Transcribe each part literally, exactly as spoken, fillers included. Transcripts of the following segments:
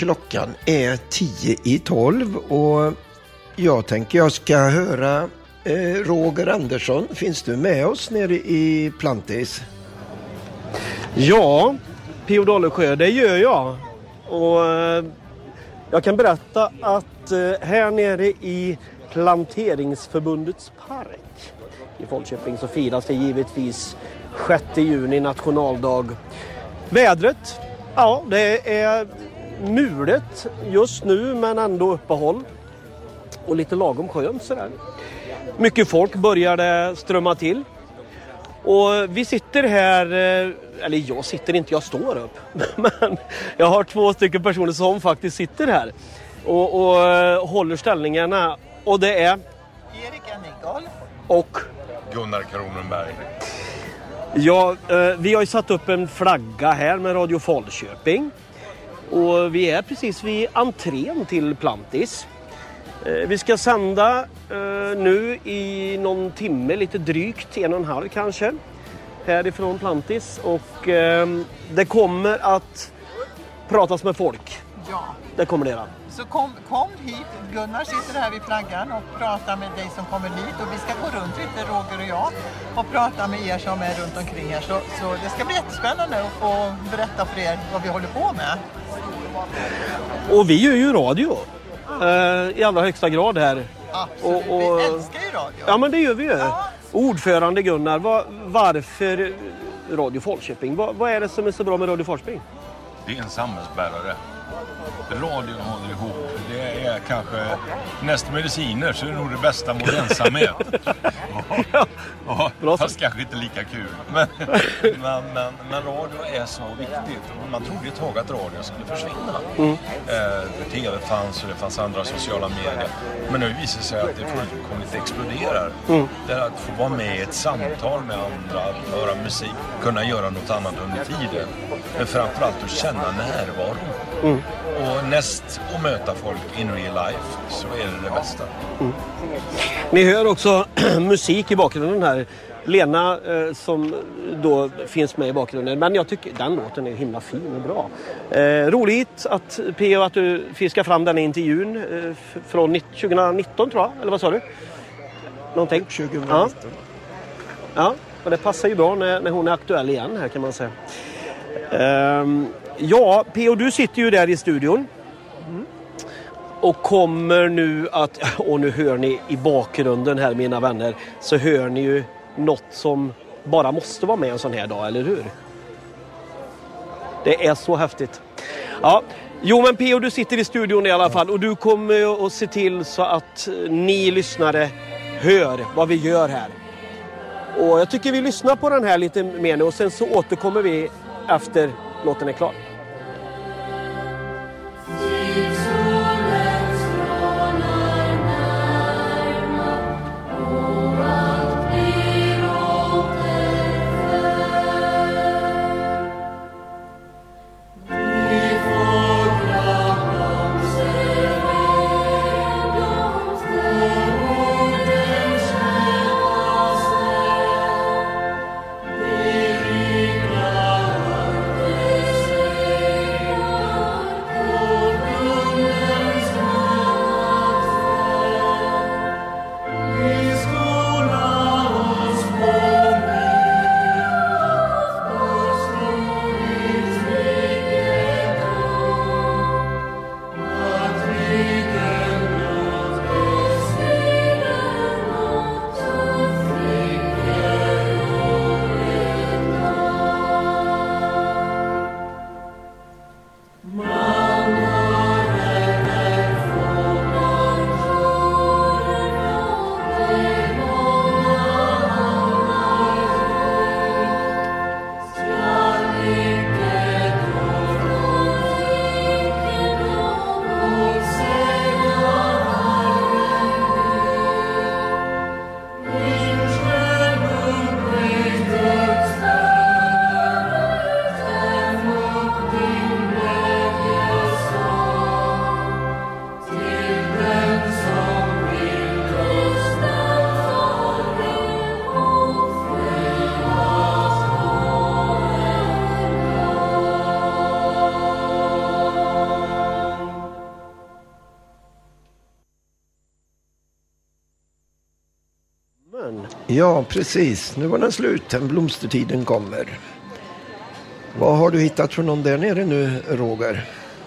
klockan är tio i tolv och jag tänker jag ska höra eh, Roger Andersson. Finns du med oss nere i Plantis? Ja, P O Dallesjö, det gör jag. Och eh, jag kan berätta att eh, här nere i Planteringsförbundets park i Falköping så firas det givetvis sjätte juni, nationaldag. Vädret, ja, det är mulet just nu men ändå uppehåll. Och lite lagom skönt sådär. Mycket folk började strömma till. Och vi sitter här, eller jag sitter inte, jag står upp. Men jag har två stycken personer som faktiskt sitter här. Och, och håller ställningarna. Och det är Erik Enningal och Gunnar Kronenberg. Ja, vi har ju satt upp en flagga här med Radio Falköping. Och vi är precis vid entrén till Plantis. Vi ska sända nu i någon timme, lite drygt, en och en halv kanske, härifrån Plantis. Och det kommer att pratas med folk. Ja. Det kommer det göra. Så kom, kom hit, Gunnar sitter här vid flaggan och pratar med dig som kommer hit. Och vi ska gå runt lite, Roger och jag, och prata med er som är runt omkring här. Så, så det ska bli jättespännande att få berätta för er vad vi håller på med. Och vi gör ju radio. Uh, i allra högsta grad här. Absolut, och, och, vi älskar ju radio. Ja, men det gör vi ju. Ja. Ordförande Gunnar, var, varför Radio Falköping? Vad, vad är det som är så bra med Radio Falköping? Det är en samhällsbärare. Radion håller ihop. Det är kanske nästa mediciner så är det nog det bästa mot ensamhet. ja, ja, Bra fast kanske inte lika kul. Men, men, men, men radio är så viktigt. Man trodde ett tag att radio skulle försvinna. Mm. Eh, T V fanns och det fanns andra sociala medier. Men nu visar det sig att det fullkomligt exploderar. Mm. Det är att få vara med i ett samtal med andra, att höra musik, kunna göra något annat under tiden. Men framförallt att känna närvaro. Mm. Och näst att möta folk in real life så är det det bästa. Mm. Ni hör också musik i bakgrunden här. Lena eh, som då finns med i bakgrunden. Men jag tycker den låten är himla fin och bra. Eh, roligt att P O att du fiskar fram den intervjun eh, från tjugonitton tror jag. Eller vad sa du? Någonting? tjugonitton. Ja, ja, och det passar ju bra när, när hon är aktuell igen här kan man säga. Eh, Ja, P O, du sitter ju där i studion. Mm. Och kommer nu att, och nu hör ni i bakgrunden här mina vänner, så hör ni ju något som bara måste vara med en sån här dag, eller hur? Det är så häftigt. Ja, jo men P O, du sitter i studion i alla fall och du kommer att se till så att ni lyssnare hör vad vi gör här. Och jag tycker vi lyssnar på den här lite mer nu och sen så återkommer vi efter låten är klar. Ja, precis. Nu var den slut. Blomstertiden kommer. Vad har du hittat för någon där nere nu, Roger?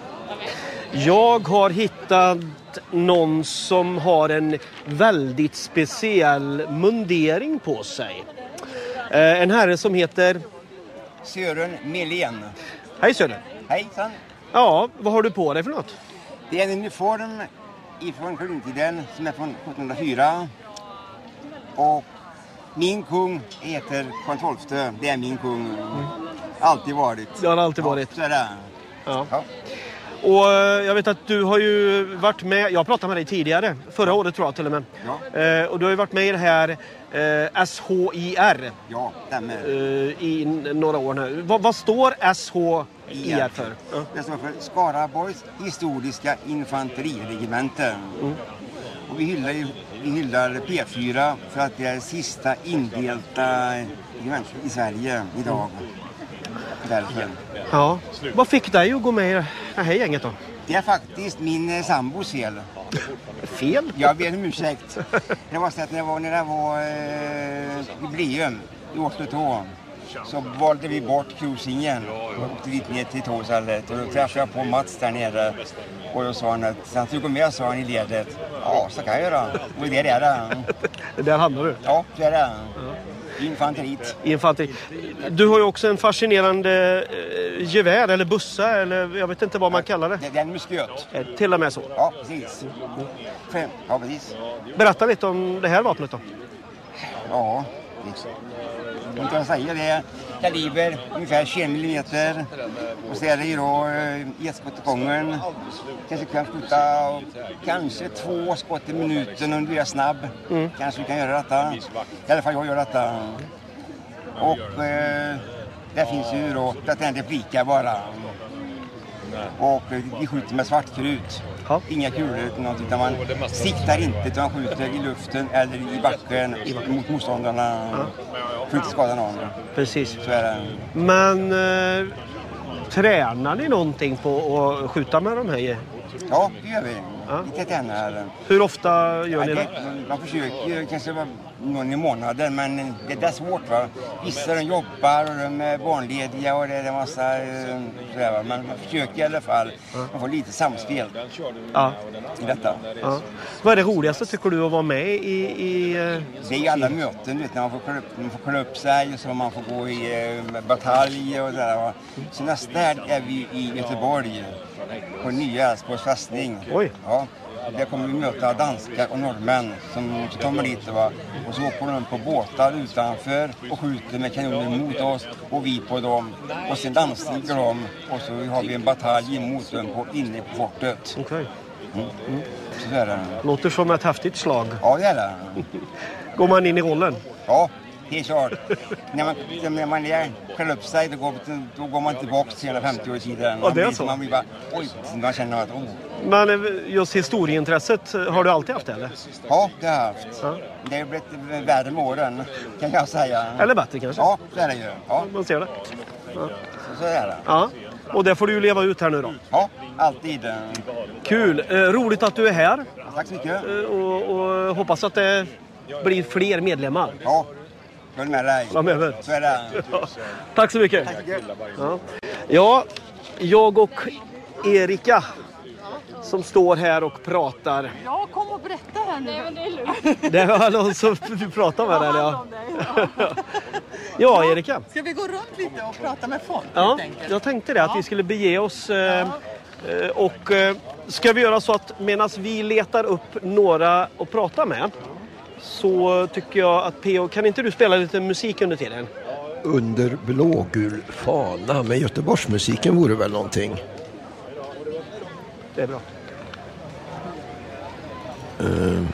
Jag har hittat någon som har en väldigt speciell mundering på sig. Eh, en herre som heter... Sören Melén. Hej Sören. Hejsan. Ja, vad har du på dig för något? Det är en uniform ifrån kungtiden som är från sjuttonhundrafyra. Och min kung heter Karl tolfte. Det är min kung. Mm. Alltid varit. Det har alltid varit. Ja, så är det. Ja. Ja. Och jag vet att du har ju varit med, jag pratade med dig tidigare, förra året tror jag till och med. Ja. Eh, och du har ju varit med i det här eh, S H I R. Ja, stämmer. Eh, I några år nu. Va, vad står S H I R för? Ja. Det står för Skaraborgs historiska infanteriregementen. Mm. Och vi hyllar, ju, vi hyllar P fyra för att det är sista indelta regementen i Sverige idag. Mm. Därför. Ja. Vad fick dig att gå med i det här gänget då? Det är faktiskt min sambos fel. Fel? Jag ber om ursäkt. Det var så att när jag var, när jag var eh, jubileum i åttiotvå så valde vi bort cruisingen och åkte dit ner till Tåsallet. Och då träffade jag på Mats där nere. Och då sa han att han tog med, sa han i ledet. Ja, så kan jag göra. Och det är det. Det där handlar du? Ja, det är det. Infanteriet. Infanteri. Du har ju också en fascinerande eh, gevär eller bussa eller jag vet inte vad man kallar det. Det är en musköt. Eh, till och med så. Ja, precis. Mm. Ja, precis. Berätta lite om det här vapnet då. Ja, det kan jag säga. Det är kaliber ungefär tjugo millimeter. Och så är det ju då eh, ett skott i gången. Kanske kan skjuta kanske två skott i minuten om du är snabb. Mm. Kanske du kan göra detta. I alla fall jag gör detta. Och eh, där finns ju då, det är en replika bara. Och eh, vi skjuter med svartkrut. Ja. Inga kulor utan man siktar inte utan man skjuter i luften eller i backen mot motståndarna. Ja. För att inte skada någon. Precis. Så är det. Men eh, tränar ni någonting på att skjuta med de här? Ja, det gör vi. Ja. Lite tränar. Hur ofta gör ja, ni det? Man försöker ju kanske någon i månaden, men det är svårt va. Vissa de jobbar och de är barnlediga och det är en massa sådär, men man försöker i alla fall. Ja. Man får lite samspel ja. i detta. Ja. Vad är det roligaste tycker du att vara med i? i det är ju alla möten, vet, när man får kolla upp, man får kolla upp sig och så man får gå i uh, batalj och sådär. Så nästa här är vi i Göteborg på Nya Älvsborgs fästning. Oj. Ja. Där kommer vi möta danskar och norrmän som kommer dit va? Och så åker de på båtar utanför och skjuter med kanoner mot oss och vi på dem. Och sen dansstiger de och så har vi en batalj emot dem på, inne på fortet. Okej. Okay. Mm. Mm. Så är det. Låter som ett häftigt slag. Ja, det är det. Går man in i rollen? Ja. Helt klart. när, man, när man lär själv upp sig då går, då går man tillbaka till hundrafemtio år sedan. Ja, det är så. Man blir bara, oj, man känner att, oh. Men just historieintresset, har du alltid haft det eller? Ja, det har jag haft. Ja. Det har blivit värre med åren, kan jag säga. Eller bättre kanske? Ja, det är det ju. Ja. Man ser det. Ja. Så, så är det. Ja. Och det får du ju leva ut här nu då? Ja, alltid. Kul. Eh, roligt att du är här. Tack så mycket. Eh, och, och hoppas att det blir fler medlemmar. Ja. Följ med dig. Var med mig. Så är det. Ja. Tack så mycket. Tack så mycket. Ja. Ja, jag och Erika som står här och pratar. Ja, kom och berätta här nu. Nej, men det är lugnt. Det var någon som du pratar med där. Ja. Ja, Erika. Ska vi gå runt lite och prata med folk? Ja, jag tänkte det. Att ja. vi skulle bege oss. Eh, ja. Och eh, ska vi göra så att medan vi letar upp några att prata med så tycker jag att P O, kan inte du spela lite musik under tiden? Under blågul fana med Göteborgsmusiken vore väl någonting. Det är bra. Uh.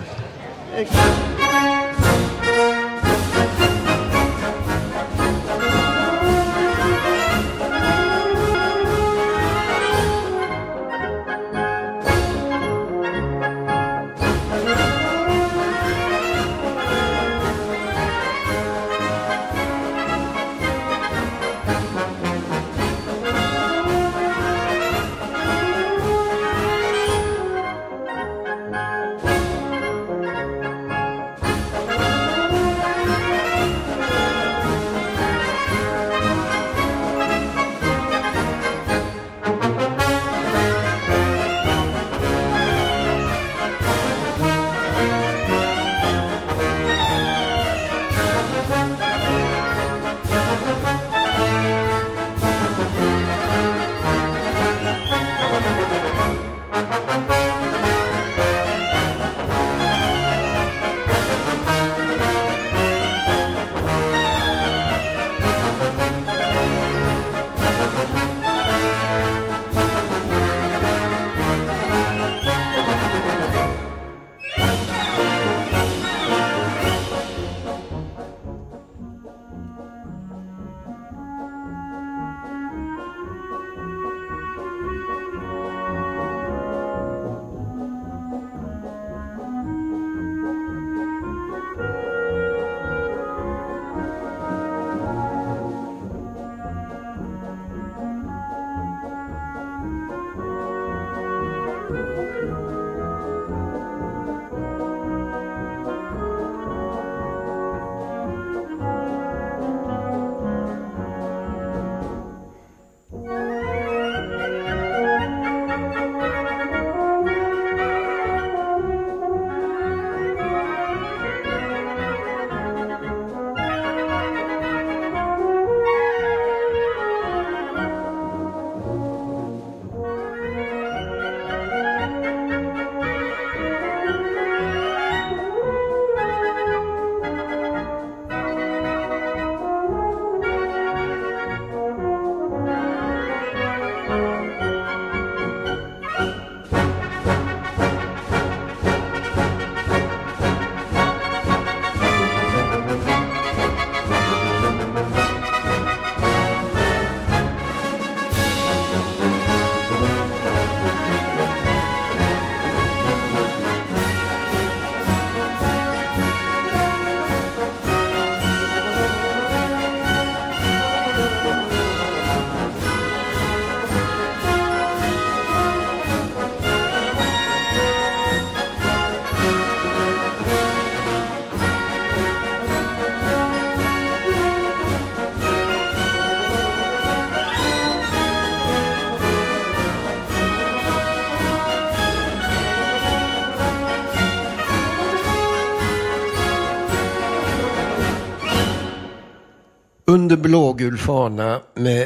Under blågul fana med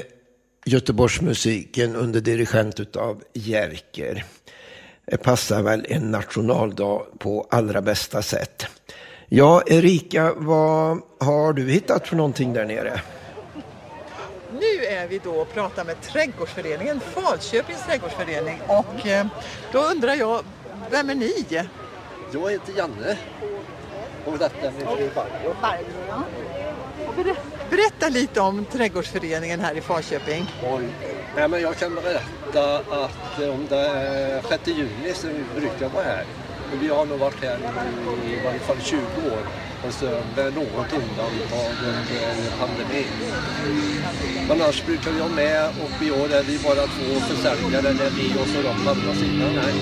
Göteborgsmusiken under dirigent utav Jerker. Det passar väl en nationaldag på allra bästa sätt. Ja, Erika, vad har du hittat för någonting där nere? Nu är vi då och pratar med trädgårdsföreningen, Falköpings trädgårdsförening. Och eh, då undrar jag, vem är ni? Jag heter Janne. Och detta är min fru Barbro. Berätta lite om trädgårdsföreningen här i Falköping. Oj. Nej, men jag kan berätta att om det är sjätte juni så brukar jag vara här. Och vi har nog varit här i, i varje fall tjugo år. Och så är något undantag under pandemin. Men annars brukar vi ha med, och i år är vi bara två försäljare. Det är vi och så de på andra sidan här.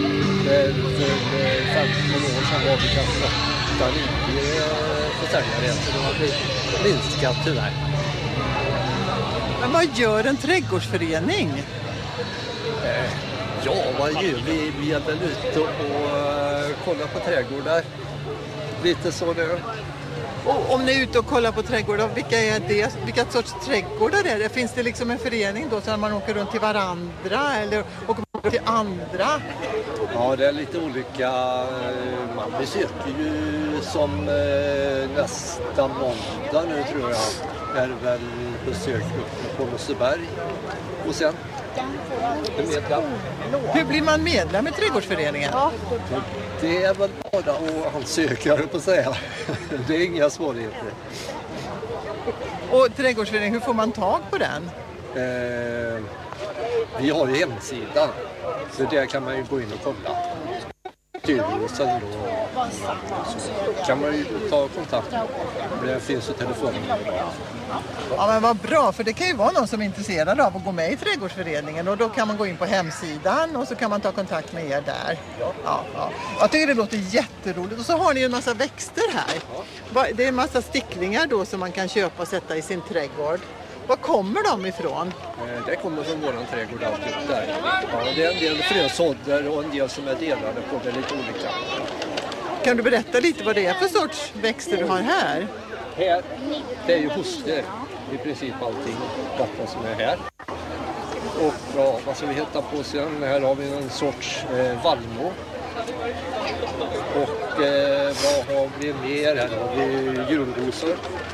För femton år sedan var vi kanske åtta nio försäljare. Så det har blivit minskat tyvärr. Men vad gör en trädgårdsförening? Eh, ja, vad gör vi? Vi är väl ute och uh, kollar på trädgårdar. Lite så nu. Och om ni är ute och kollar på trädgårdar, vilka är det? Vilka sorts trädgårdar är det? Finns det liksom en förening då så att man åker runt till varandra eller åker man till andra? Ja, det är lite olika. Man besöker ju som eh, nästa måndag nu tror jag. Är väl besök uppe på Moseberg. Och sen medlem. Hur blir man medlem i trädgårdsföreningen? Det är väl bara att ansöka på att säga. Det är inga svårigheter. Och trädgårdsföreningen, hur får man tag på den? Eh, vi har ju hemsidan. Så där kan man ju gå in och kolla. Styrelsen då kan man ju ta kontakt. Det finns ju telefon. Ja, men vad bra, för det kan ju vara någon som är intresserad av att gå med i trädgårdsföreningen och då kan man gå in på hemsidan och så kan man ta kontakt med er där. Ja, ja. Jag tycker det låter jätteroligt. Och så har ni en massa växter här. Det är en massa sticklingar då som man kan köpa och sätta i sin trädgård. Var kommer de ifrån? Det kommer från våran trädgård alltid där. Ja, det är en del frösådder och en del som är delade på, det är lite olika. Kan du berätta lite vad det är för sorts växter du har här? Här, det är ju hoster. I princip allting detta som är här. Och ja, vad ska vi hitta på sen? Här har vi en sorts eh, vallmo. Och eh, vad har vi mer? Här har vi julrosor.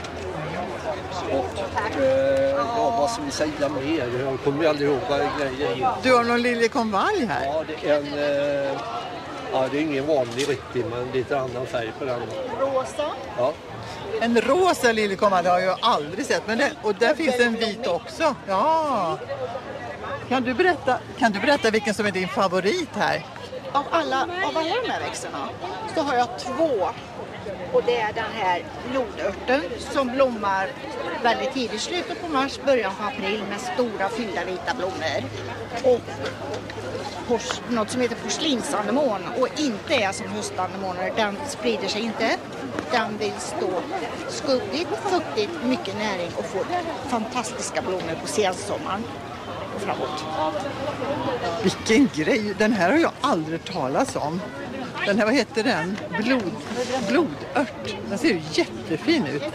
Och eh, ja, vad ska vi säga mer? Jag kommer ju aldrig ihåg vad grejer är. Du har någon liljekonvalj här? Ja, det är en... Eh, ja, det är ingen vanlig riktig, men lite annan färg på den. Rosa? Ja. En rosa liljekonvalj har jag aldrig sett. Men det, och där finns en vit också. Ja. Kan du berätta, kan du berätta vilken som är din favorit här? Av alla, av alla de här växterna så har jag två. Och det är den här blodörten som blommar väldigt tidigt, slutet på mars, början på april med stora fyllda vita blommor. Och pors, något som heter porslinsanemon och inte är som höstanemoner, den sprider sig inte. Den vill stå skuggigt, fuktigt, mycket näring och få fantastiska blommor på sensommaren och framåt. Vilken grej! Den här har jag aldrig talat om. Den här, vad heter den? Blod, blodört. Den ser ju jättefin ut.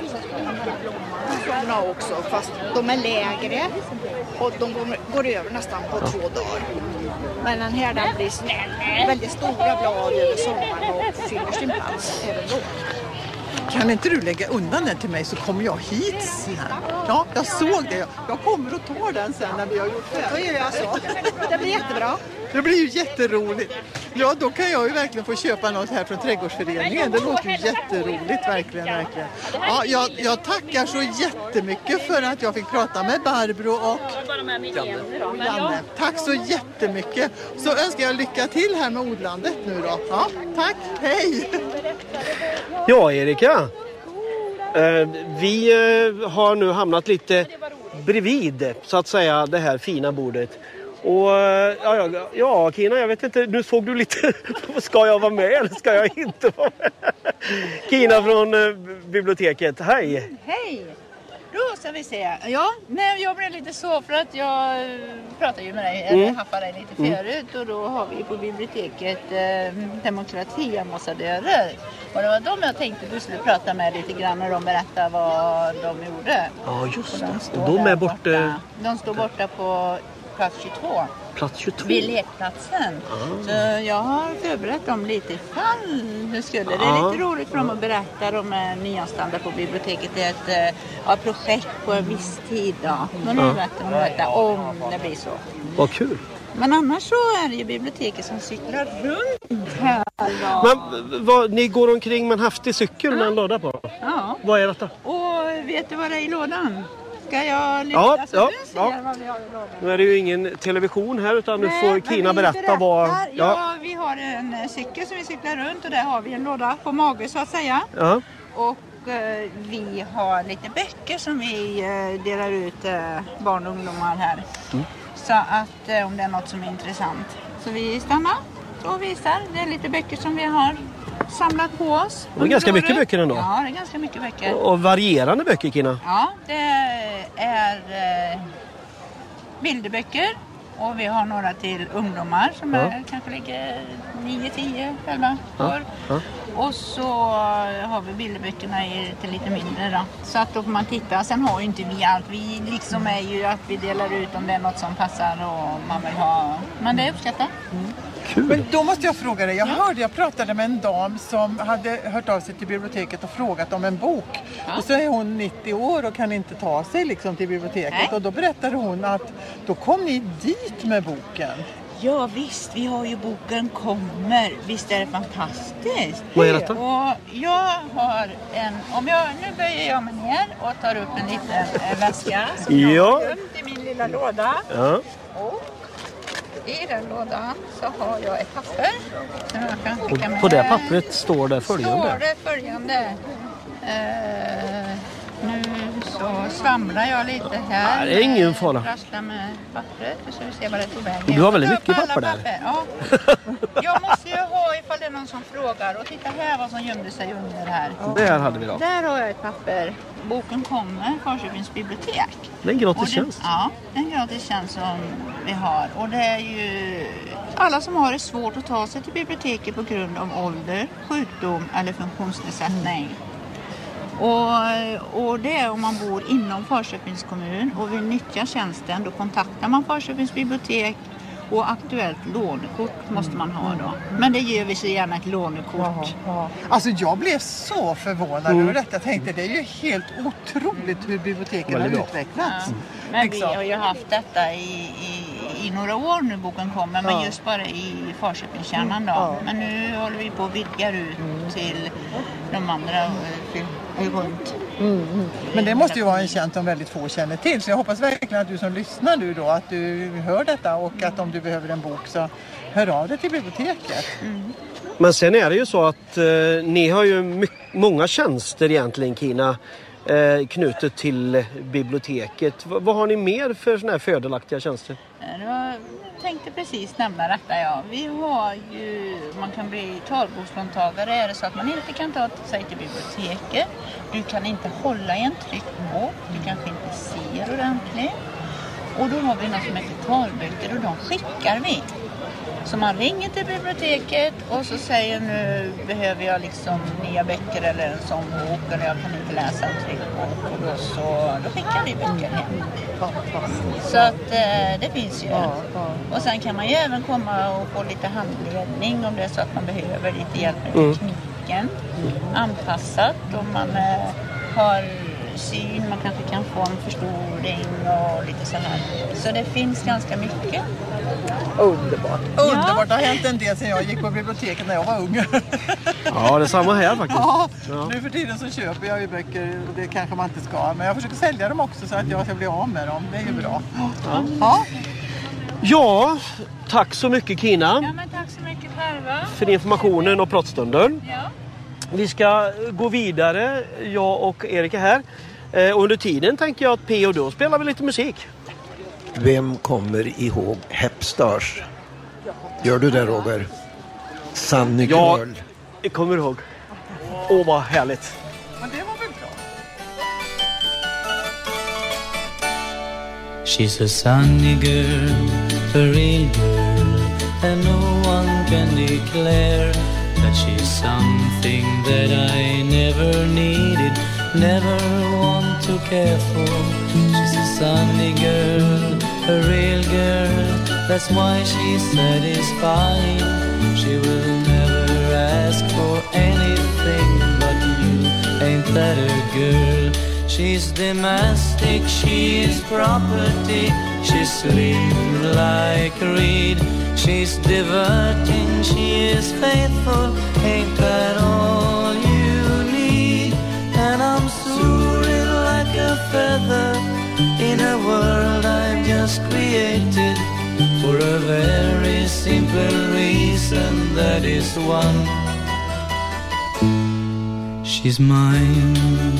Sådana också, fast de är lägre och de går, går över nästan på två dagar. Men den här den blir väldigt stora blad över sommaren och fyller sin plats även då. Kan inte du lägga undan den till mig så kommer jag hit sen? Ja, jag såg det. Jag kommer och tar den sen när vi har gjort det. Då gör jag så. Det blir jättebra. Det blir ju jätteroligt. Ja, då kan jag ju verkligen få köpa något här från trädgårdsföreningen. Det låter ju jätteroligt, verkligen, verkligen. Ja, jag, jag tackar så jättemycket för att jag fick prata med Barbro och Janne. Tack så jättemycket. Så önskar jag lycka till här med odlandet nu då. Ja, tack. Hej! Ja, Erika. Eh, vi eh, har nu hamnat lite bredvid, så att säga, det här fina bordet. Och ja, ja, ja, Kina, jag vet inte, nu såg du lite, ska jag vara med eller ska jag inte vara med? Kina från eh, biblioteket, hej! Hej! Då ska vi se. Ja, nej, jag blev lite så för att jag pratade ju med dig, eller Mm. haffade dig lite förut. Och då har vi på biblioteket eh, demokratiambassadörer. Och det var de jag tänkte du skulle prata med lite grann när de berättade vad de gjorde. Ja, just Och det. står De där är borta. De står borta på plats tjugotvå. Plats tjugotvå. Vid lekplatsen. Ah. Så jag har förberett dem lite ifall det skulle. Det Ah. är lite roligt för dem att berätta. De är nyanställda på biblioteket. Det är ett ja, projekt på en viss tid. Då. Men nu Ah. berättar de detta om det blir så. Vad kul. Men annars så är det ju biblioteket som cyklar runt här. Då. Men vad, ni går omkring med en häftig cykel med en låda på. Ja. Vad är detta? Och vet du vad det är i lådan? Ska jag lyfta Ja, så ja, du ser ja. vad vi har i lådan? Nu är det ju ingen television här utan nu Nej, får men Kina vi berätta vad... Ja. Ja. ja, vi har en eh, cykel som vi cyklar runt och där har vi en låda på mage så att säga. Ja. Och eh, vi har lite böcker som vi eh, delar ut eh, barn och ungdomar här. Mm. Så att eh, om det är något som är intressant. Så vi stannar och visar. Det är lite böcker som vi har samlat på oss. Det är ganska mycket böcker ändå. Ja, det är ganska mycket böcker. Och, och varierande böcker, Kina. Ja, det är eh, bilderböcker och vi har några till ungdomar som Ja. är, kanske ligger nio, tio, elva Ja, år. ja. Och så har vi bilderböckerna i, till lite mindre då. Så att då får man titta. Sen har ju inte vi allt. Vi liksom är ju att vi delar ut om det är något som passar och man vill ha. Men det är uppskattat. Kul. Men då måste jag fråga dig. Jag hörde, jag pratade med en dam som hade hört av sig till biblioteket och frågat om en bok. Ja. Och så är hon nittio år och kan inte ta sig liksom till biblioteket. Nej. Och då berättade hon att då kom ni dit med boken. Ja visst, vi har ju boken Kommer. Visst är det fantastiskt? Vad är detta? Och jag har en, om jag, nu böjer jag mig ner och tar upp en liten eh, väska som jag Ja. har gömt i min lilla låda. Ja. Och i den lådan så har jag ett papper som jag kan skicka med. Och på det pappret står det följande. Står det följande. Eh, nu så svamlar jag lite här. Nej, det är ingen fara. Prasslar med pappret så vi ser vad det tog vägen. Du har väldigt Jag mycket tar upp alla papper där. Ja. Jag måste ju ha ifall det är någon som frågar. Och titta här vad som gömde sig under här. Där hade vi då. Där har jag ett papper. Boken Kommer, Falköpings bibliotek. Det är en gratis Och det- tjänst. Ja, det är en gratis tjänst som vi har. Och det är ju alla som har det svårt att ta sig till biblioteket på grund av ålder, sjukdom eller funktionsnedsättning. Och, och det är om man bor inom Falköpings kommun och vill nyttja tjänsten, då kontaktar man Falköpings bibliotek. Och aktuellt lånekort måste man ha då. Men det ger vi så gärna ett lånekort. Jaha, ja. Alltså jag blev så förvånad mm. över detta. Jag tänkte det är ju helt otroligt hur biblioteken har utvecklats. Ja. Men vi har ju haft detta i, i, i några år nu boken kommer. Men ja. just bara i Falköpingskärnan då. Ja. Men nu håller vi på att vidga ut mm. till de andra runt. Mm, mm. Men det måste ju vara en tjänst som väldigt få känner till. Så jag hoppas verkligen att du som lyssnar nu då, att du hör detta och att om du behöver en bok så hör av dig till biblioteket. Mm. Men sen är det ju så att eh, ni har ju mycket, många tjänster egentligen, Kina, eh, knutet till biblioteket. V- vad har ni mer för såna här fördelaktiga tjänster? Jag tänkte precis nämna detta, ja. Vi har ju, man kan bli talbokslåntagare, är det så att man inte kan ta sig till biblioteket. Du kan inte hålla i en tryckbok, du kanske inte ser ordentligt. Och då har vi något som heter talböcker och de skickar vi. Så man ringer till biblioteket och så säger nu behöver jag liksom nya böcker eller en sån bok eller jag kan inte läsa en tryckbok. Och då, så, då skickar vi böcker hem. Så att eh, det finns ju. Och sen kan man ju även komma och få lite handledning om det är så att man behöver lite hjälp med tekniken. Anpassat om man eh, har syn, man kanske kan få en förstoring och lite så här. Så det finns ganska mycket. Underbart. Underbart. Det har hänt en del sedan jag gick på biblioteket när jag var ung. Ja, det är samma här faktiskt. Ja, ja. Nu för tiden så köper jag ju böcker. Det kanske man inte ska. Men jag försöker sälja dem också så att jag ska bli av med dem. Det är ju bra. Ja, ja. ja tack så mycket Kina. Ja, men tack så mycket själva. För informationen och pratstunden. Ja. Vi ska gå vidare, jag och Erika här. Eh, under tiden tänker jag att P och då spelar vi lite musik. Vem kommer ihåg Hepstars? Gör du det, Roger? Sunny Girl. Ja, jag kommer ihåg. Åh, vad härligt. Men det var väl bra. She's a sunny girl, a real girl, and no one can declare that she's something that I never needed, never want to care for. She's a sunny girl, a real girl, that's why she's satisfying. She will never ask for anything but you, ain't that a girl? She's domestic, she is property, she's slim like a reed. She's diverting, she is faithful, ain't that all you need? And I'm soaring like a feather in a world I've just created, for a very simple reason, that is one. She's mine.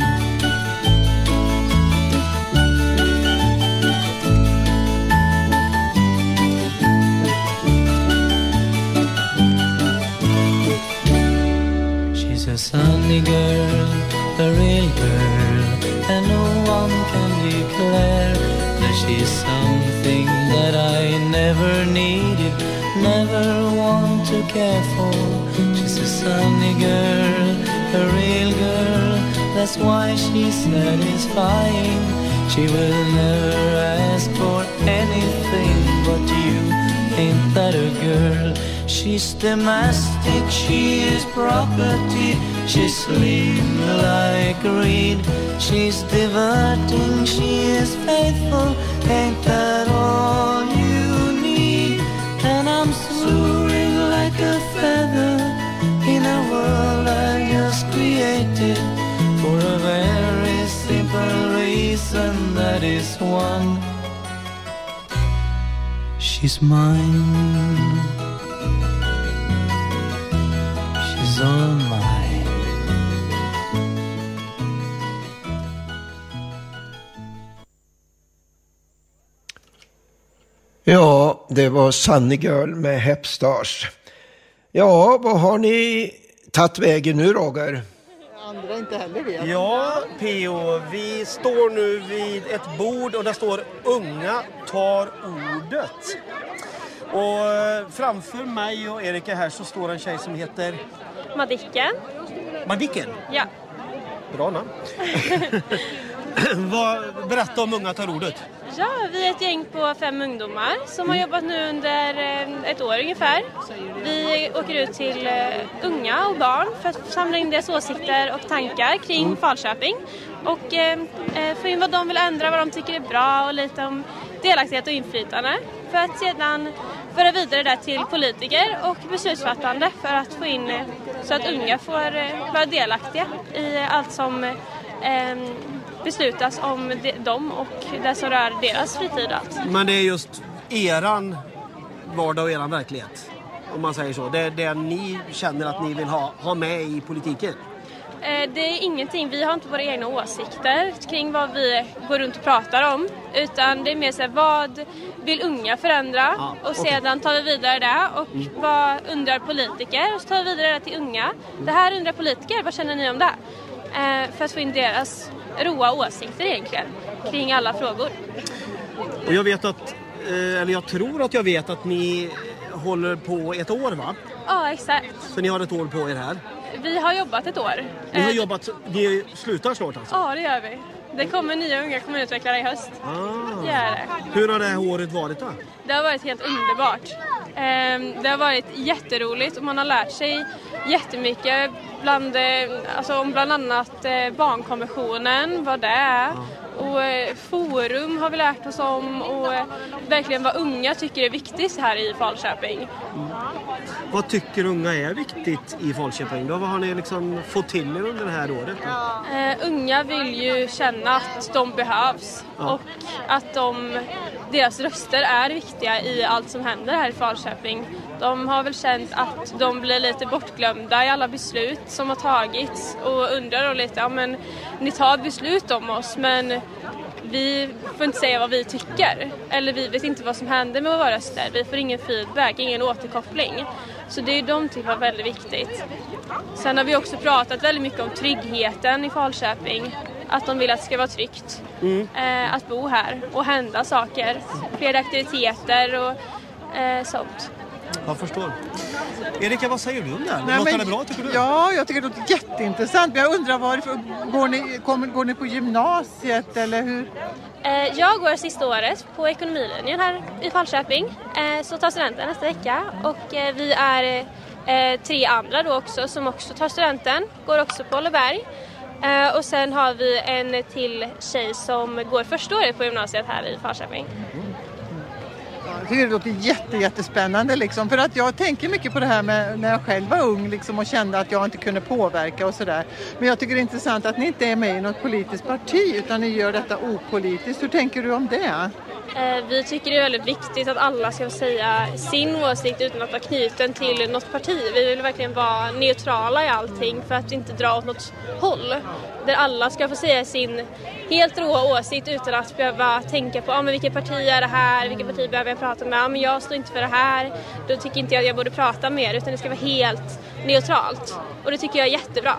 A sunny girl, a real girl, and no one can declare that she's something that I never needed, never want to care for. She's a sunny girl, a real girl, that's why she's satisfying. She will never ask for anything but you, ain't that a girl? She's domestic, she is property, she's slim like a reed. She's diverting, she is faithful, ain't that all you need? And I'm soaring like a feather in a world I just created, for a very simple reason, that is one. She's mine. All mine. Ja, det var Sunny Girl med Hepstars. Ja, vad har ni tagit vägen nu, Roger? Andra inte heller vet. Ja, P O, vi står nu vid ett bord och där står Unga tar ordet. Och framför mig och Erika här så står en tjej som heter Madicken. Madicken? Ja. Bra namn. Vad, berätta om Unga tar ordet. Ja, vi är ett gäng på fem ungdomar som har jobbat nu under ett år ungefär. Vi åker ut till unga och barn för att samla in deras åsikter och tankar kring mm. Falköping. Och eh, få in vad de vill ändra, vad de tycker är bra och lite om delaktighet och inflytande. För att sedan föra vidare det till politiker och beslutsfattande för att få in så att unga får eh, vara delaktiga i allt som eh, beslutas om de, dem och det som rör deras fritid. Men det är just eran vardag och eran verklighet, om man säger så. Det är det ni känner att ni vill ha, ha med i politiken. Det är ingenting, vi har inte våra egna åsikter kring vad vi går runt och pratar om, utan det är mer så här, vad vill unga förändra ah, och sedan okay. tar vi vidare det och mm. vad undrar politiker och så tar vi vidare det till unga. Mm. Det här undrar politiker, vad känner ni om det? Eh, för att få in deras roa åsikter egentligen kring alla frågor. Och jag vet att, eller jag tror att jag vet att ni håller på ett år, va? Ja, exakt. Så ni har ett år på er här? Vi har jobbat ett år. Ni har jobbat, ni slutar snart alltså? Ja, det gör vi. Det kommer nya unga kommunutvecklare i höst. Ah. Gör det. Hur har det här året varit då? Det har varit helt underbart. Det har varit jätteroligt och man har lärt sig jättemycket bland, alltså om bland annat barnkonventionen, vad det är. Ah. Och forum har vi lärt oss om och verkligen vad unga tycker är viktigt här i Falköping. Mm. Vad tycker unga är viktigt i Falköping då? Vad har ni liksom fått till er under det här året? Uh, unga vill ju känna att de behövs ja. och att de, deras röster är viktiga i allt som händer här i Falköping. De har väl känt att de blir lite bortglömda i alla beslut som har tagits och undrar då lite, ja men ni tar beslut om oss men vi får inte säga vad vi tycker eller vi vet inte vad som händer med våra röster. Vi får ingen feedback, ingen återkoppling. Så det är de tycker var väldigt viktigt. Sen har vi också pratat väldigt mycket om tryggheten i Falköping. Att de vill att det ska vara tryggt mm. eh, att bo här och hända saker. Fler aktiviteter och eh, sånt. Jag förstår. Erika, vad säger du om det? Nej, låter det bra tycker du? Ja, jag tycker det låter jätteintressant. Men jag undrar varför går ni, kommer, går ni på gymnasiet eller hur? Jag går sista året på ekonomilinjen här i Falköping. Så tar studenten nästa vecka. Och vi är tre andra då också som också tar studenten. Går också på Ålleberg. Och sen har vi en till tjej som går första året på gymnasiet här i Falköping. Jag tycker det låter jätte, jättespännande liksom, för att jag tänker mycket på det här med när jag själv var ung liksom, och kände att jag inte kunde påverka och sådär. Men jag tycker det är intressant att ni inte är med i något politiskt parti utan ni gör detta opolitiskt. Hur tänker du om det? Vi tycker det är väldigt viktigt att alla ska säga sin åsikt utan att vara knuten till något parti. Vi vill verkligen vara neutrala i allting för att inte dra åt något håll. Där alla ska få säga sin helt råa åsikt utan att behöva tänka på ah, men vilket parti är det här, vilket parti behöver jag prata med. Ah, men jag står inte för det här, då tycker inte jag att jag borde prata mer utan det ska vara helt neutralt. Och det tycker jag är jättebra.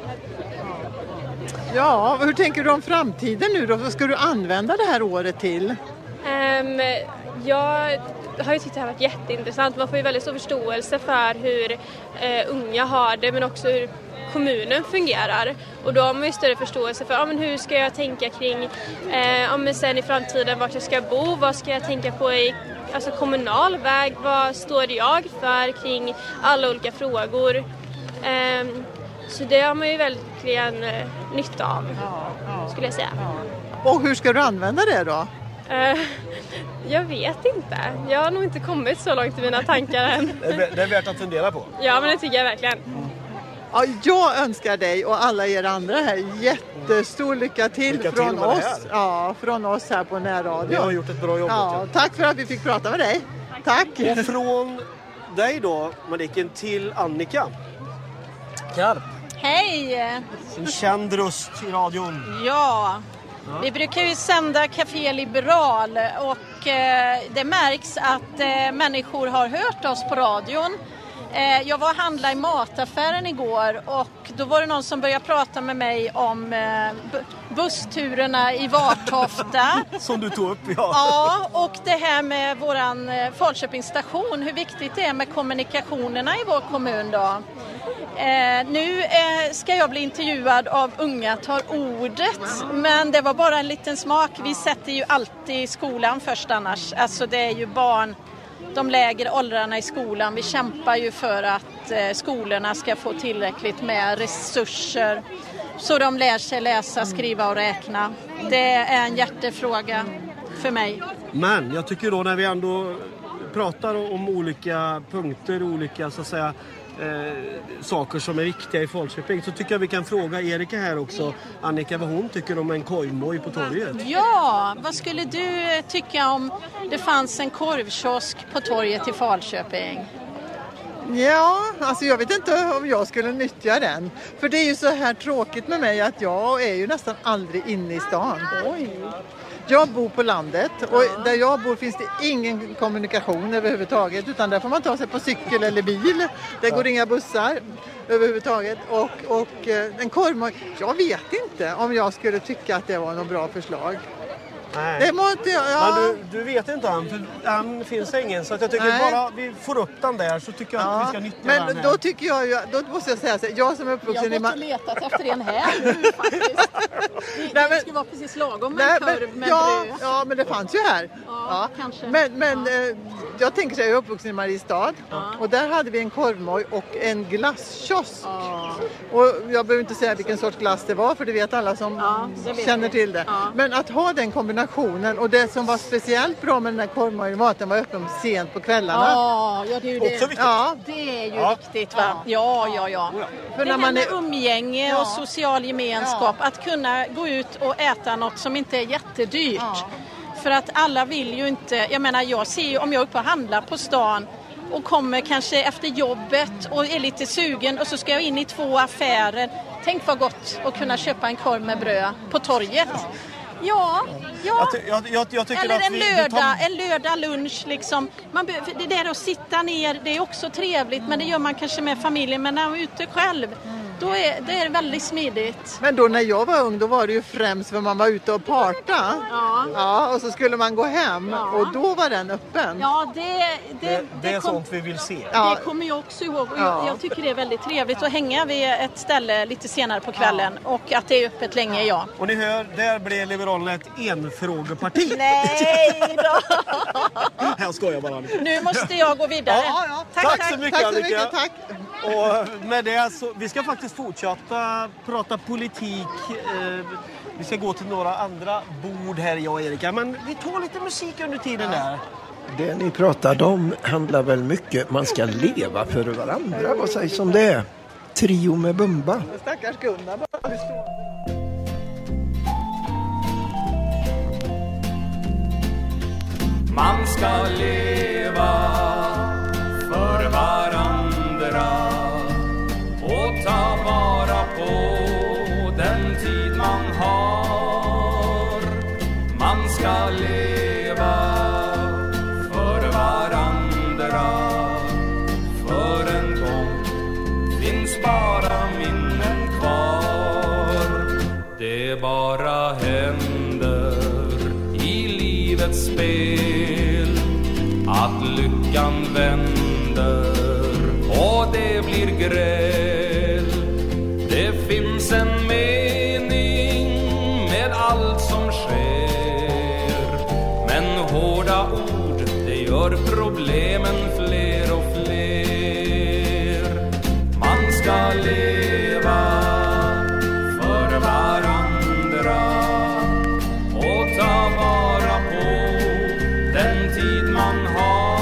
Ja, hur tänker du om framtiden nu då? Vad ska du använda det här året till? Um, jag har ju tyckt det här varit jätteintressant. Man får ju väldigt stor förståelse för hur uh, unga har det men också hur kommunen fungerar. Och då har man ju större förståelse för ah, men hur ska jag tänka kring eh, ah, men sen i framtiden vart jag ska bo, vad ska jag tänka på i alltså kommunal väg, vad står jag för kring alla olika frågor. Eh, så det har man ju verkligen eh, nytta av, skulle jag säga. Och hur ska du använda det då? Eh, jag vet inte. Jag har nog inte kommit så långt i mina tankar än. Det är värt att fundera på. Ja, men det tycker jag verkligen. Ja, jag önskar dig och alla er andra här jättestor lycka till, lycka från, till oss, ja, från oss här på Närradio. Vi har gjort ett bra jobb. Ja, tack för att vi fick prata med dig. Tack. Och från dig då, Maliken, till Annika Karp. Hej! En känd röst i radion. Ja, ja. Vi brukar ju sända Café Liberal och eh, det märks att eh, människor har hört oss på radion. Jag var och handlade i mataffären igår och då var det någon som började prata med mig om bussturerna i Vartofta. Som du tog upp, ja. Ja, och det här med våran Falköpings station, hur viktigt det är med kommunikationerna i vår kommun då. Eh, nu eh, ska jag bli intervjuad av Unga tar ordet, men det var bara en liten smak. Vi sätter ju alltid skolan först annars. Alltså det är ju barn, de lägre åldrarna i skolan. Vi kämpar ju för att eh, skolorna ska få tillräckligt med resurser så de lär sig läsa, skriva och räkna. Det är en hjärtefråga för mig. Men jag tycker då när vi ändå pratar om olika punkter, olika så att säga eh, saker som är viktiga i Falköping, så tycker jag vi kan fråga Erika här också, Annika, vad hon tycker om en korvmoj på torget. Ja, vad skulle du tycka om det fanns en korvkiosk på torget i Falköping? Ja, alltså jag vet inte om jag skulle nyttja den. För det är ju så här tråkigt med mig att jag är ju nästan aldrig inne i stan. Oj. Jag bor på landet och ja. Där jag bor finns det ingen kommunikation överhuvudtaget, utan där får man ta sig på cykel eller bil. Det går inga bussar överhuvudtaget. Och, och en korvmoj, jag vet inte om jag skulle tycka att det var något bra förslag. Nej. Det må inte, ja. Men du, du vet inte han, för han finns ingen, så att jag tycker Nej. bara vi får upp den där, så tycker jag ja. att vi ska nyttja men den här. då tycker jag ju, då måste jag säga så, jag som är uppvuxen i... Jag har gått och letat efter en här nu faktiskt. Det, nej, men, det skulle vara precis lagom med nej, en korv med ja, bröd. Ja, men det fanns ju här. Ja, ja. kanske. Men, men ja. eh, jag tänker så jag är uppvuxen i Mariestad ja. Och där hade vi en korvmoj och en glasskiosk. Ja. Och jag behöver inte säga vilken sorts glass det var, för det vet alla som ja, känner till det. Ja. Men att ha den kombinationen, och det som var speciellt bra med den här korvmojen var att den var öppen sent på kvällarna. Ja, ja det är ju det. Också viktigt. Ja. Det är ju ja. viktigt, va? Ja, ja, ja. ja. För det när man är umgänge ja. och social gemenskap, ja. att kunna gå ut och äta något som inte är jättedyrt. Ja. För att alla vill ju inte, jag menar jag ser ju om jag är uppe och handlar på stan och kommer kanske efter jobbet och är lite sugen och så ska jag in i två affärer. Tänk vad gott att kunna köpa en korv med bröd på torget. Ja, ja. Jag, jag, jag, jag tycker eller att en, vi, lördag, tar... en lördag lunch liksom. Man, det där att sitta ner, det är också trevligt, men det gör man kanske med familjen, men när man är ute själv då är det är väldigt smidigt. Men då när jag var ung, då var det ju främst för man var ute och parta. Ja. Ja, och så skulle man gå hem ja. och då var den öppen. Ja, det, det, det, det, det är kom, sånt vi vill se. Ja. Det kommer jag också ihåg. Och jag, jag tycker det är väldigt trevligt att hänga vid ett ställe lite senare på kvällen ja. och att det är öppet länge, ja. Och ni hör, där blev Liberalerna ett enfrågeparti. Nej då! Jag skojar bara. Nu måste jag gå vidare. Ja, ja. Tack, tack, tack så mycket, tack så mycket, tack. Och med det så, vi ska faktiskt fortsätta prata politik. Eh, vi ska gå till några andra bord här, jag och Erika. Men vi tar lite musik under tiden där. Det ni pratade om handlar väl mycket, man ska leva för varandra, vad sägs om det? Trio med Bumba. Stackars Gunnar bara. Man ska leva för varandra och ta vara på den tid man har. Man ska leva för varandra, för en gång finns bara minnen kvar. Det bara händer i livets spel att lyckan vänder och det blir gräl. Det finns en mening med allt som sker, men hårda ord, det gör problemen fler och fler. Man ska leva för varandra och ta vara på den tid man har.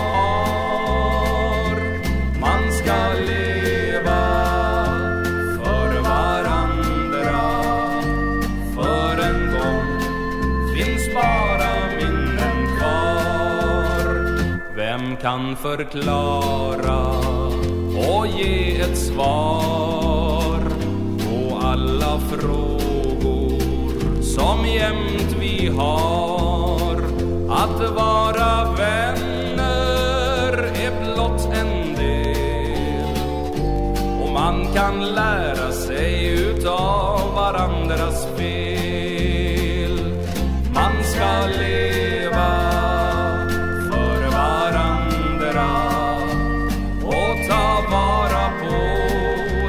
Man ska leva för varandra, för en gång finns bara minnen kvar. Vem kan förklara och ge ett svar på alla frågor som jämt vi har? Att vara vänner är blott en del, och man kan lära sig utav varandras fel. Man ska leva för varandra och ta vara på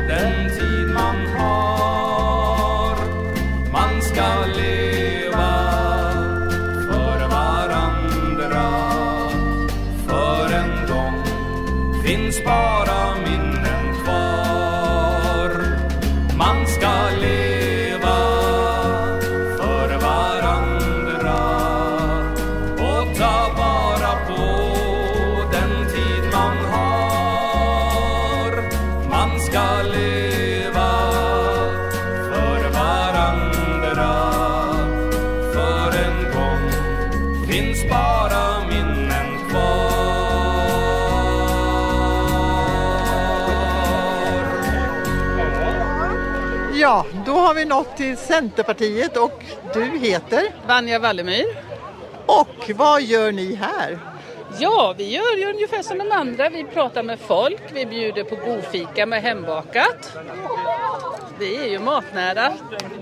bara minnen kvar. Man ska leva för varandra och ta vara på den tid man har. Man ska leva för varandra, för en gång finns bara minnen kvar. Ja, då har vi nått till Centerpartiet och du heter? Vanja Wallemyr. Och vad gör ni här? Ja, vi gör ju ungefär som de andra. Vi pratar med folk, vi bjuder på godfika med hembakat. Vi är ju matnära.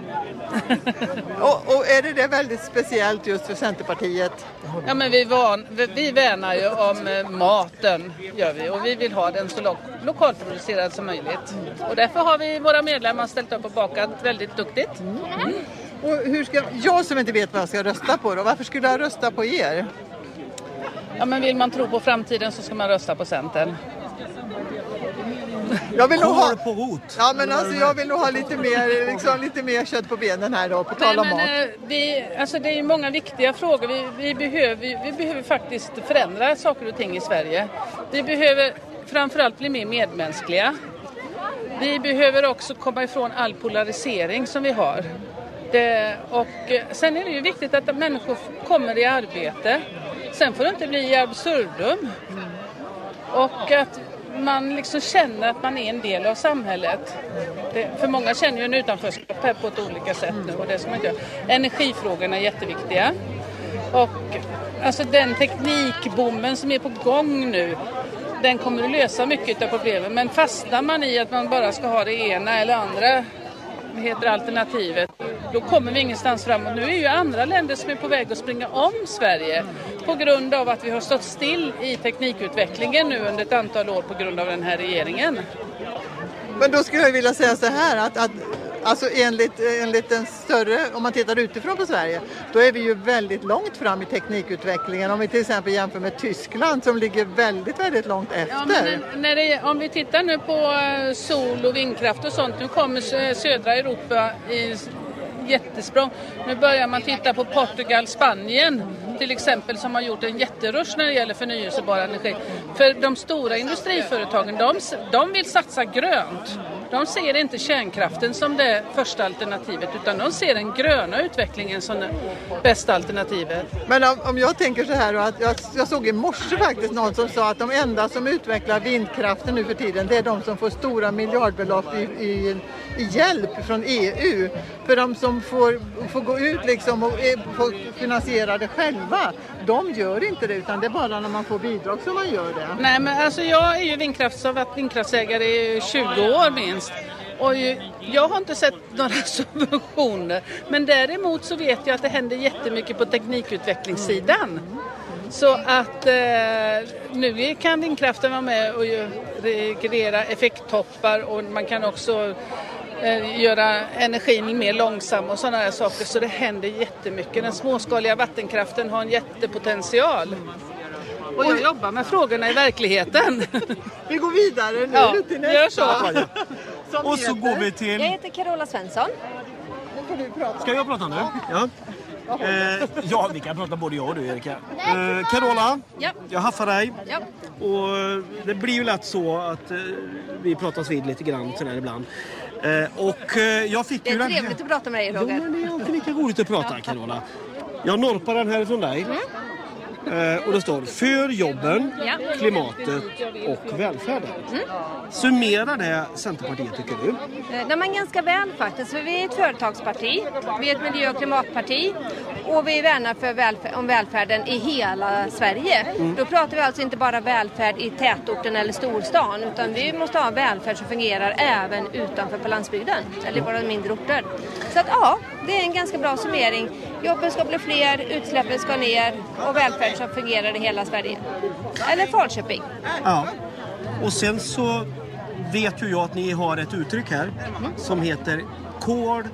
och, och är det det väldigt speciellt just för Centerpartiet? Ja, men vi, van, vi, vi värnar ju om eh, maten, gör vi. Och vi vill ha den så lo- lokalproducerad som möjligt. Och därför har vi våra medlemmar ställt upp och bakat väldigt duktigt. Mm. Och hur ska, jag som inte vet vad jag ska rösta på då, varför skulle jag rösta på er? Ja, men vill man tro på framtiden så ska man rösta på Centern. Jag vill nog ha på rot. Ja, men alltså jag vill nog ha lite mer liksom lite mer kött på benen här då på tal om Nej, mat. men, eh, vi, alltså det är ju många viktiga frågor. Vi, vi, behöver, vi behöver faktiskt förändra saker och ting i Sverige. Vi behöver framförallt bli mer medmänskliga. Vi behöver också komma ifrån all polarisering som vi har. Det, och eh, sen är det ju viktigt att människor kommer i arbete. Sen får det inte bli absurdum. Och att man liksom känner att man är en del av samhället. Det, för många känner ju en utanförskap här på ett olika sätt nu. Och det ska man inte göra. Energifrågorna är jätteviktiga. Och alltså den teknikbommen som är på gång nu, den kommer att lösa mycket av problemen. Men fastnar man i att man bara ska ha det ena eller andra, det heter alternativet, då kommer vi ingenstans framåt. Nu är ju andra länder som är på väg att springa om Sverige på grund av att vi har stått still i teknikutvecklingen nu under ett antal år på grund av den här regeringen. Men då skulle jag vilja säga så här att, att alltså enligt, enligt en större, om man tittar utifrån på Sverige, då är vi ju väldigt långt fram i teknikutvecklingen. Om vi till exempel jämför med Tyskland som ligger väldigt, väldigt långt efter. Ja, men när det, om vi tittar nu på sol- och vindkraft och sånt, nu kommer södra Europa i jättesprång. Nu börjar man titta på Portugal, Spanien till exempel, som har gjort en jätterush när det gäller förnyelsebar energi. För de stora industriföretagen, de, de vill satsa grönt. De ser inte kärnkraften som det första alternativet, utan de ser den gröna utvecklingen som det bästa alternativet. Men om, om jag tänker så här, att jag, jag såg i morse faktiskt någon som sa att de enda som utvecklar vindkraften nu för tiden, det är de som får stora miljardbelopp i, i, i hjälp från E U. För de som får, får gå ut liksom och får finansiera det själva, de gör inte det, utan det är bara när man får bidrag som man gör det. Nej, men alltså jag är ju vindkrafts- och varit vindkraftsägare i tjugo år minst. Och jag har inte sett några subventioner. Men däremot så vet jag att det händer jättemycket på teknikutvecklingssidan. Så att eh, nu kan vindkraften vara med och reglera effekttoppar, och man kan också eh, göra energin mer långsam och sådana här saker. Så det händer jättemycket. Den småskaliga vattenkraften har en jättepotential. Och jag jobbar med frågorna i verkligheten. Vi går vidare nu ja, till nästa. Gör så. Och så går vi till... Jag heter Carola Svensson. Nu får du prata. Ska jag prata nu? Ja. Eh, ja, vi kan prata både jag och du, Erika. Eh, Carola, ja. Jag haffar dig. Ja. Och det blir ju lätt så att eh, vi pratas vid lite grann sådär ibland. Eh, och eh, jag fick det är ju den trevligt här... att prata med dig, Roger. Jo, men det är alltid lika roligt att prata, Carola. Jag norpar den här från dig. Mm. Eh, och det står för jobben, ja. klimatet och välfärden. Mm. Summera det Centerpartiet, tycker du? Eh, nej, men ganska väl faktiskt. För vi är ett företagsparti, vi är ett miljö- och klimatparti och vi värnar för välfär- om välfärden i hela Sverige. Mm. Då pratar vi alltså inte bara välfärd i tätorten eller storstan, utan vi måste ha välfärd som fungerar även utanför på landsbygden eller i våra mindre orter. Så att ja, det är en ganska bra summering. Jobben ska bli fler, utsläppen ska ner och välfärd som fungerar i hela Sverige. Eller Falköping. Ja, och sen så vet ju jag att ni har ett uttryck här mm. som heter kol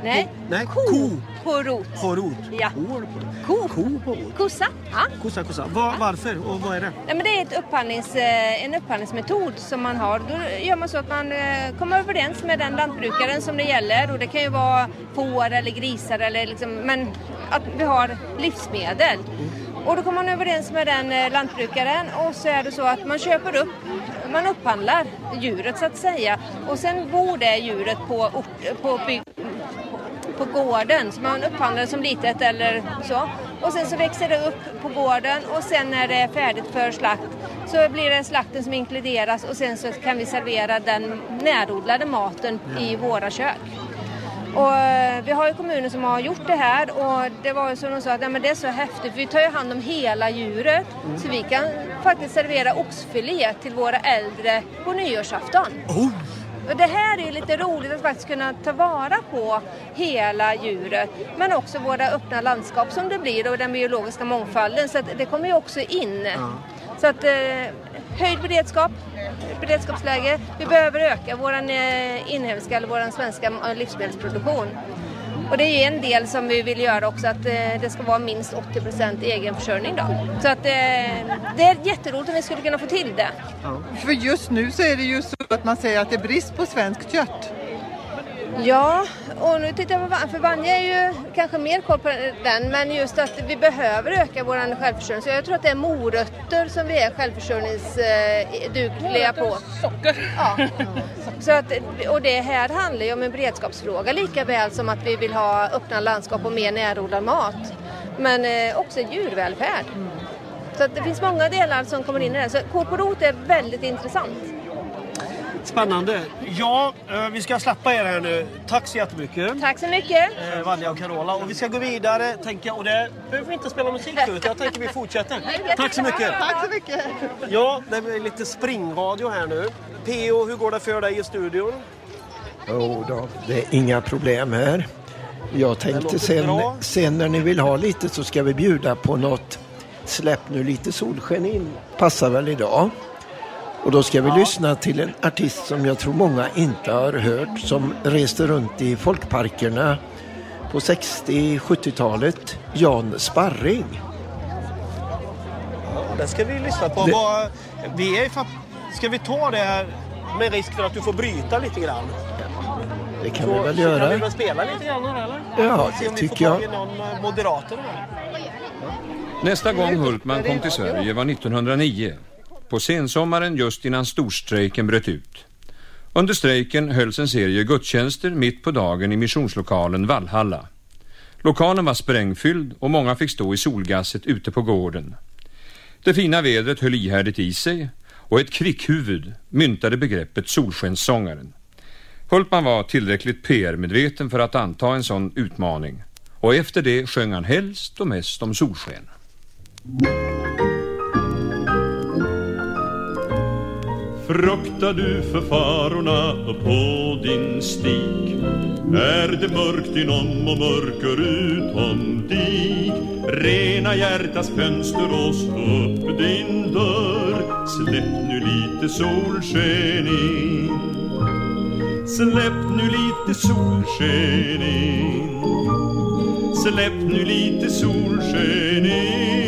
Nej, Nej, ko. ko. På rot. På rot. Ja. Ko. Ko på rot. Kossa. Ja. Kossa, kossa. Var, varför och vad är det? Nej, men det är ett upphandlings, en upphandlingsmetod som man har. Då gör man så att man kommer överens med den lantbrukaren som det gäller. Och det kan ju vara får eller grisar eller liksom, men att vi har livsmedel. Och då kommer man överens med den lantbrukaren och så är det så att man köper upp, man upphandlar djuret så att säga. Och sen bor det djuret på, ort, på, by, på gården, så man upphandlar som litet eller så. Och sen så växer det upp på gården och sen när det är färdigt för slakt så blir det slakten som inkluderas och sen så kan vi servera den närodlade maten i våra kök. Och vi har ju kommuner som har gjort det här och det var ju som de sa att ja, men det är så häftigt. Vi tar ju hand om hela djuret mm. så vi kan faktiskt servera oxfilé till våra äldre på nyårsafton. Oh. Och det här är ju lite roligt att faktiskt kunna ta vara på hela djuret men också våra öppna landskap som det blir och den biologiska mångfalden så att det kommer ju också in. Mm. Så att eh, höjd beredskap, beredskapsläge. Vi behöver öka vår inhemska eller vår svenska livsmedelsproduktion. Och det är en del som vi vill göra också att eh, det ska vara minst åttio procent egenförsörjning då. Så att eh, det är jätteroligt om vi skulle kunna få till det. Ja. För just nu så är det ju så att man säger att det är brist på svenskt kött. Ja, och nu tittar jag på för Vanja är ju kanske mer koll på den, men just att vi behöver öka vår självförsörjning. Så jag tror att det är morötter som vi är självförsörjningsdugliga på. Socker. Ja. Så att, och det här handlar ju om en beredskapsfråga lika väl som att vi vill ha öppna landskap och mer närodlad mat. Men eh, också djurvälfärd. Så att det finns många delar som kommer in i det. Så Ko på rot är väldigt intressant. Spännande. Ja, vi ska släppa er här nu. Tack så jättemycket. Tack så mycket. Eh, Vanja och Carola. Och vi ska gå vidare, tänker jag. Och det behöver vi inte spela musik ut. Jag tänker vi fortsätter. Tack så mycket. Tack så mycket. Ja, det blir lite springradio här nu. P O, hur går det för dig i studion? Jo då, det är inga problem här. Jag tänkte sen, sen när ni vill ha lite så ska vi bjuda på något. Släpp nu lite solsken in. Passar väl idag. Och då ska vi ja. lyssna till en artist som jag tror många inte har hört, som reste runt i folkparkerna på sextio-sjuttiotalet, Jan Sparring. Ja, det ska vi lyssna på. Det... Vad, vi är, ska vi ta det här med risk för att du får bryta lite grann? Det kan så, vi väl göra. Kan vi väl spela lite grann här, eller? Ja, det tycker jag. Se om vi får tag i någon moderator här. Nästa gång Hultman kom till Sverige var nittonhundranio. På sensommaren just innan storstrejken bröt ut. Under strejken hölls en serie gudstjänster mitt på dagen i missionslokalen Valhalla. Lokalen var sprängfylld och många fick stå i solgasset ute på gården. Det fina vädret höll ihärdigt i sig och ett krickhuvud myntade begreppet solskenssångaren. Hultman var tillräckligt P R-medveten för att anta en sån utmaning och efter det sjöng han helst och mest om solsken. Fruktar du för farorna på din stig? Är det mörkt inom och mörker utom dig? Rena hjärtas fönster och slå upp din dörr. Släpp nu lite solsken in. Släpp nu lite solsken in. Släpp nu lite solsken in.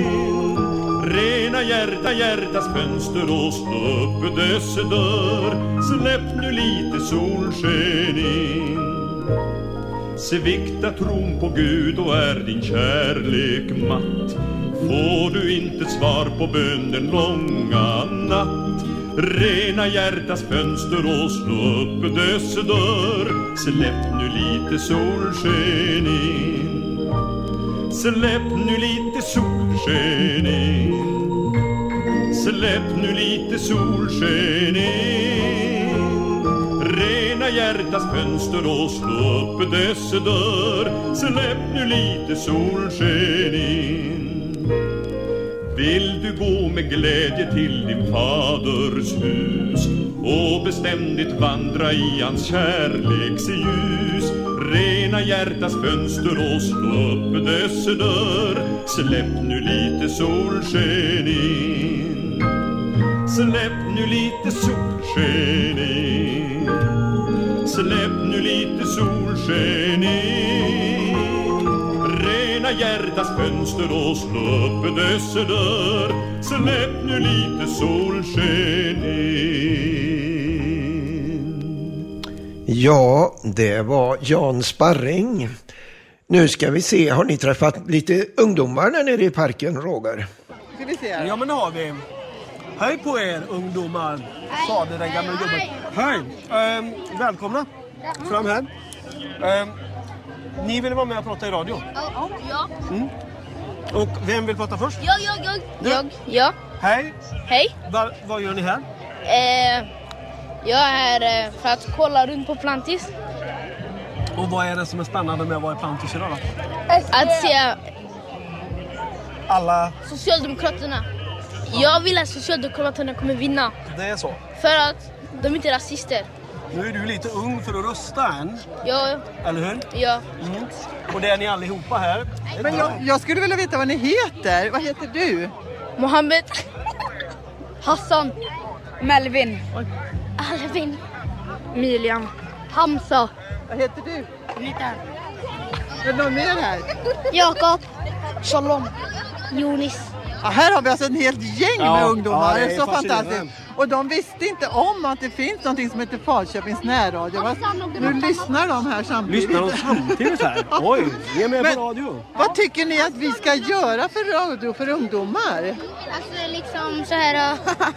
Rena hjärta, hjärtas fönster och slå upp dess dörr. Släpp nu lite solsken in. Svikta tron på Gud och är din kärlek matt. Får du inte svar på bönen långa natt. Rena hjärtas fönster och slå upp dess dörr. Släpp nu lite solsken in. Släpp nu lite solsken in. Släpp nu lite solsken in. Rena hjärtas fönster och slå upp dess dörr. Släpp nu lite solsken in. Vill du gå med glädje till din faders hus och beständigt vandra i hans kärleks ljus? Rena hjärtas fönster och slå upp dess dörr. Släpp nu lite solsken in. Släpp nu lite solsken in. Släpp nu lite solsken in. Rena hjärtas fönster och slå upp dess dörr. Släpp nu lite solsken in. Ja, det var Jan Sparring. Nu ska vi se, har ni träffat lite ungdomar där nere i parken, Roger? Ska vi se. Ja, men det har vi. Hej på er ungdomar, sa det den gamla gubben. Hej, ehm, välkomna fram här. Ehm, ni vill vara med och prata i radio? Ja. Mm. Och vem vill prata först? Jag, jag, jag. Du? Jag, ja. Hej. Hej. Va, vad gör ni här? Eh, jag är här eh, för att kolla runt på Plantis. Och vad är det som är spännande med att vara i Plantis idag då? Att se alla... Socialdemokraterna. Jag vill att Socialdemokraterna kommer vinna. Det är så? För att de inte är rasister. Nu är du lite ung för att rösta än. Ja. Eller hur? Ja. Mm. Och det är ni allihopa här. Men jag, jag skulle vilja veta vad ni heter. Vad heter du? Mohammed. Hassan. Melvin. Alvin. Milian. Hamza. Vad heter du? Lita. Är det någon mer här? Jakob. Shalom. Jonis. Ja, här har vi alltså en helt gäng Ja, med ungdomar. ja, det det är är så fascinerande. fantastiskt. Och de visste inte om att det finns någonting som heter Falköpings närradio. Va? Nu lyssnar de här samtidigt. Lyssnar de samtidigt här? Oj, vi är med Men, på radio. Vad tycker ni att vi ska göra för radio för ungdomar? Alltså liksom så här...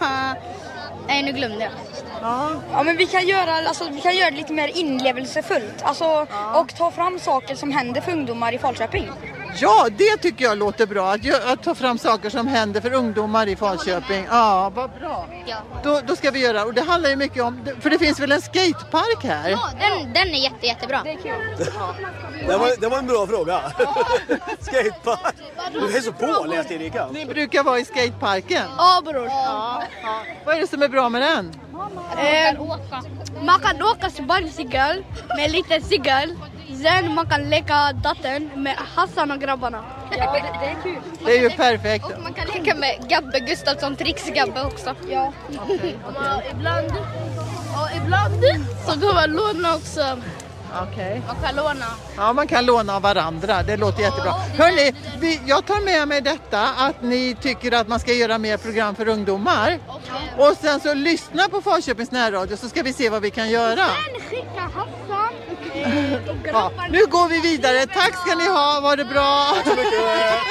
Nej, nu glömde jag. Ja. Ja, men vi kan göra, alltså, vi kan göra det lite mer inlevelsefullt. Alltså, ja. Och ta fram saker som händer för ungdomar i Falköping. Ja, det tycker jag låter bra. Att, gö- att ta fram saker som händer för ungdomar i Falköping. Ja, vad bra. Ja. Då, då ska vi göra. Och det handlar ju mycket om... För det finns väl en skatepark här? Ja, den, den är jätte, jättebra. Det är kul. Ja. Det, var, det var en bra fråga. Skatepark. Du är så påläst, Erika. Ni brukar vara i skateparken? Ja, bror. Ja, ja. Vad är det som är bra med den? Eh, man kan åka sparkcykel med lite cykel. Sen man kan leka datorn med Hassan och grabbarna. Ja, det, det är kul. Det är ju perfekt. Och man kan leka med Gabbe Gustafsson, Trix-Gabbe också. Ja. Okay, okay. Och ibland, och ibland så kan man låna också. Okej. Man kan låna. Ja, man kan låna av varandra. Det låter jättebra. Hörrni, vi, jag tar med mig detta att ni tycker att man ska göra mer program för ungdomar. Okay. Och sen så lyssna på Falköpings närradio så ska vi se vad vi kan göra. Sen skicka Hassan. Ja, nu går vi vidare. Tack ska ni ha. Var det bra? Tack så mycket.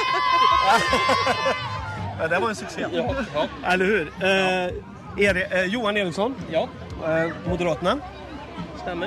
Ja, det var en succé. Ja, ja. Eller hur? Eh, är det, eh, Johan Eriksson? Ja. Eh, Moderaterna? Stämmer.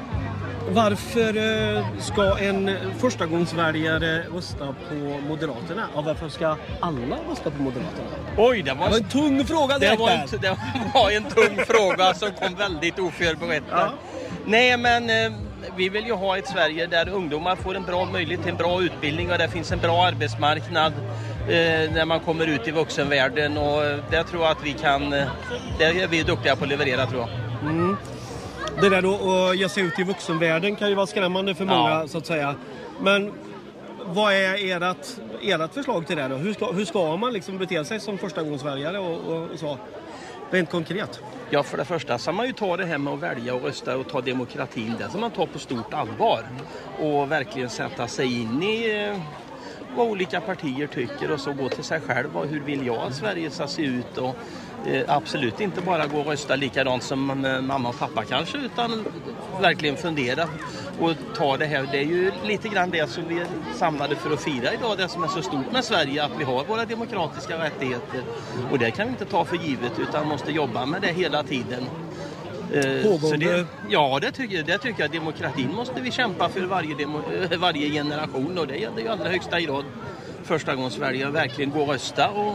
Varför eh, ska en förstagångsväljare rösta på Moderaterna? Och varför ska alla rösta på Moderaterna? Oj, det var, det var en tung fråga. Det var en, det var en tung fråga som kom väldigt oförberedd. Ja. Nej, men eh, vi vill ju ha ett Sverige där ungdomar får en bra möjlighet till en bra utbildning och där finns en bra arbetsmarknad eh, när man kommer ut i vuxenvärlden. Och det tror jag att vi kan, eh, det är vi duktiga på att leverera, tror jag. Mm. Det där då att ge sig ut i vuxenvärlden kan ju vara skrämmande för många, ja. Så att säga. Men vad är ert, ert förslag till det då? Hur ska, hur ska man liksom bete sig som förstagångsväljare och, och, och så? Rent konkret. Ja, för det första så man ju ta det här med att välja och rösta och ta demokratin. Det som man tar på stort allvar. Och verkligen sätta sig in i eh, vad olika partier tycker och så gå till sig själv. Och hur vill jag att Sverige ska se ut och eh, absolut inte bara gå och rösta likadant som eh, mamma och pappa kanske, utan verkligen fundera och ta det här. Det är ju lite grann det som vi är samlade för att fira idag, det som är så stort med Sverige, att vi har våra demokratiska rättigheter. Och det kan vi inte ta för givet utan måste jobba med det hela tiden. Eh, så det, ja, det tycker, det tycker jag. Demokratin måste vi kämpa för varje, demo, varje generation och det gäller ju allra högsta grad första gången Sverige verkligen går och rösta och,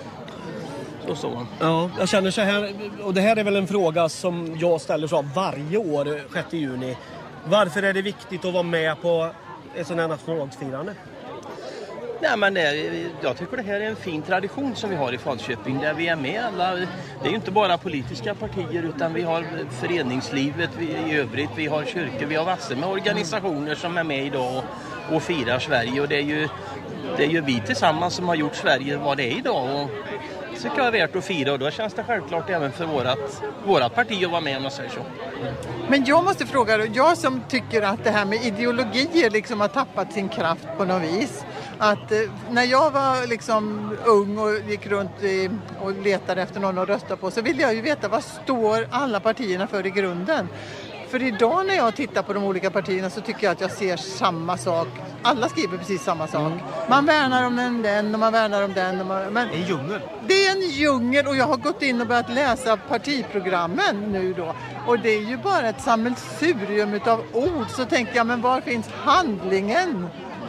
och så. Ja, jag känner så här, och det här är väl en fråga som jag ställer så varje år, sjätte juni. Varför är det viktigt att vara med på ett sådant här nationaldagsfirande? Nej, men det är, jag tycker det här är en fin tradition som vi har i Falköping där vi är med alla. Det är ju inte bara politiska partier utan vi har föreningslivet vi, i övrigt, vi har kyrkor, vi har massor med organisationer som är med idag och, och firar Sverige. Och det är, ju, det är ju vi tillsammans som har gjort Sverige vad det är idag. Och tycker jag är värt att fira och då känns det självklart även för vårat, vårat parti att vara med om man säger så. Men jag måste fråga, jag som tycker att det här med ideologier liksom har tappat sin kraft på något vis. Att eh, när jag var liksom ung och gick runt i, och letade efter någon att rösta på så ville jag ju veta vad står alla partierna för i grunden. För idag när jag tittar på de olika partierna så tycker jag att jag ser samma sak. Alla skriver precis samma sak. Mm. Man värnar om den, den och man värnar om den. Och man, men det är en djungel. Det är en djungel och jag har gått in och börjat läsa partiprogrammen nu då. Och det är ju bara ett sammelsurium utav ord. Så tänker jag, men var finns handlingen?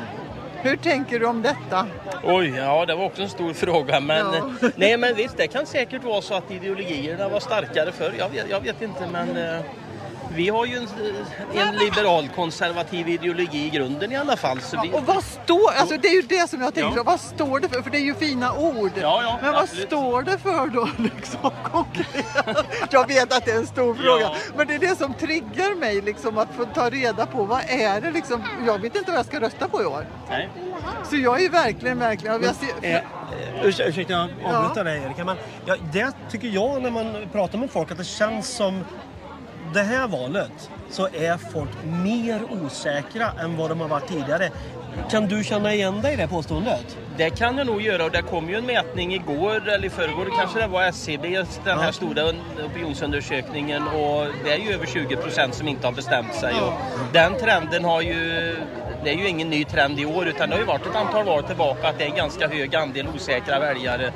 Hur tänker du om detta? Oj, ja det var också en stor fråga. Men, ja. nej, men visst, det kan säkert vara så att ideologierna var starkare förr. Jag vet, jag vet inte, men... Eh... Vi har ju en, en liberal konservativ ideologi i grunden i alla fall. Så vi... ja, och vad står, alltså det är ju det som jag tänker, ja. Vad står det för? För det är ju fina ord. Ja, ja, men vad absolut. Står det för då liksom konkret? Jag vet att det är en stor fråga. Ja. Men det är det som triggar mig liksom att få ta reda på vad är det liksom. Jag vet inte vad jag ska rösta på i år. Nej. Så jag är verkligen, verkligen... Jag ser... eh, urs- ursäkta, jag avbryter ja. dig Erika. Men ja, det tycker jag när man pratar med folk att det känns som... Det här valet så är folk mer osäkra än vad de har varit tidigare. Kan du känna igen dig i det påståendet? Det kan jag nog göra och det kom ju en mätning igår eller i förrgår, kanske det var S C B, den här ja. stora opinionsundersökningen och det är ju över tjugo procent som inte har bestämt sig och den trenden har ju, det är ju ingen ny trend i år utan det har ju varit ett antal år tillbaka att det är en ganska hög andel osäkra väljare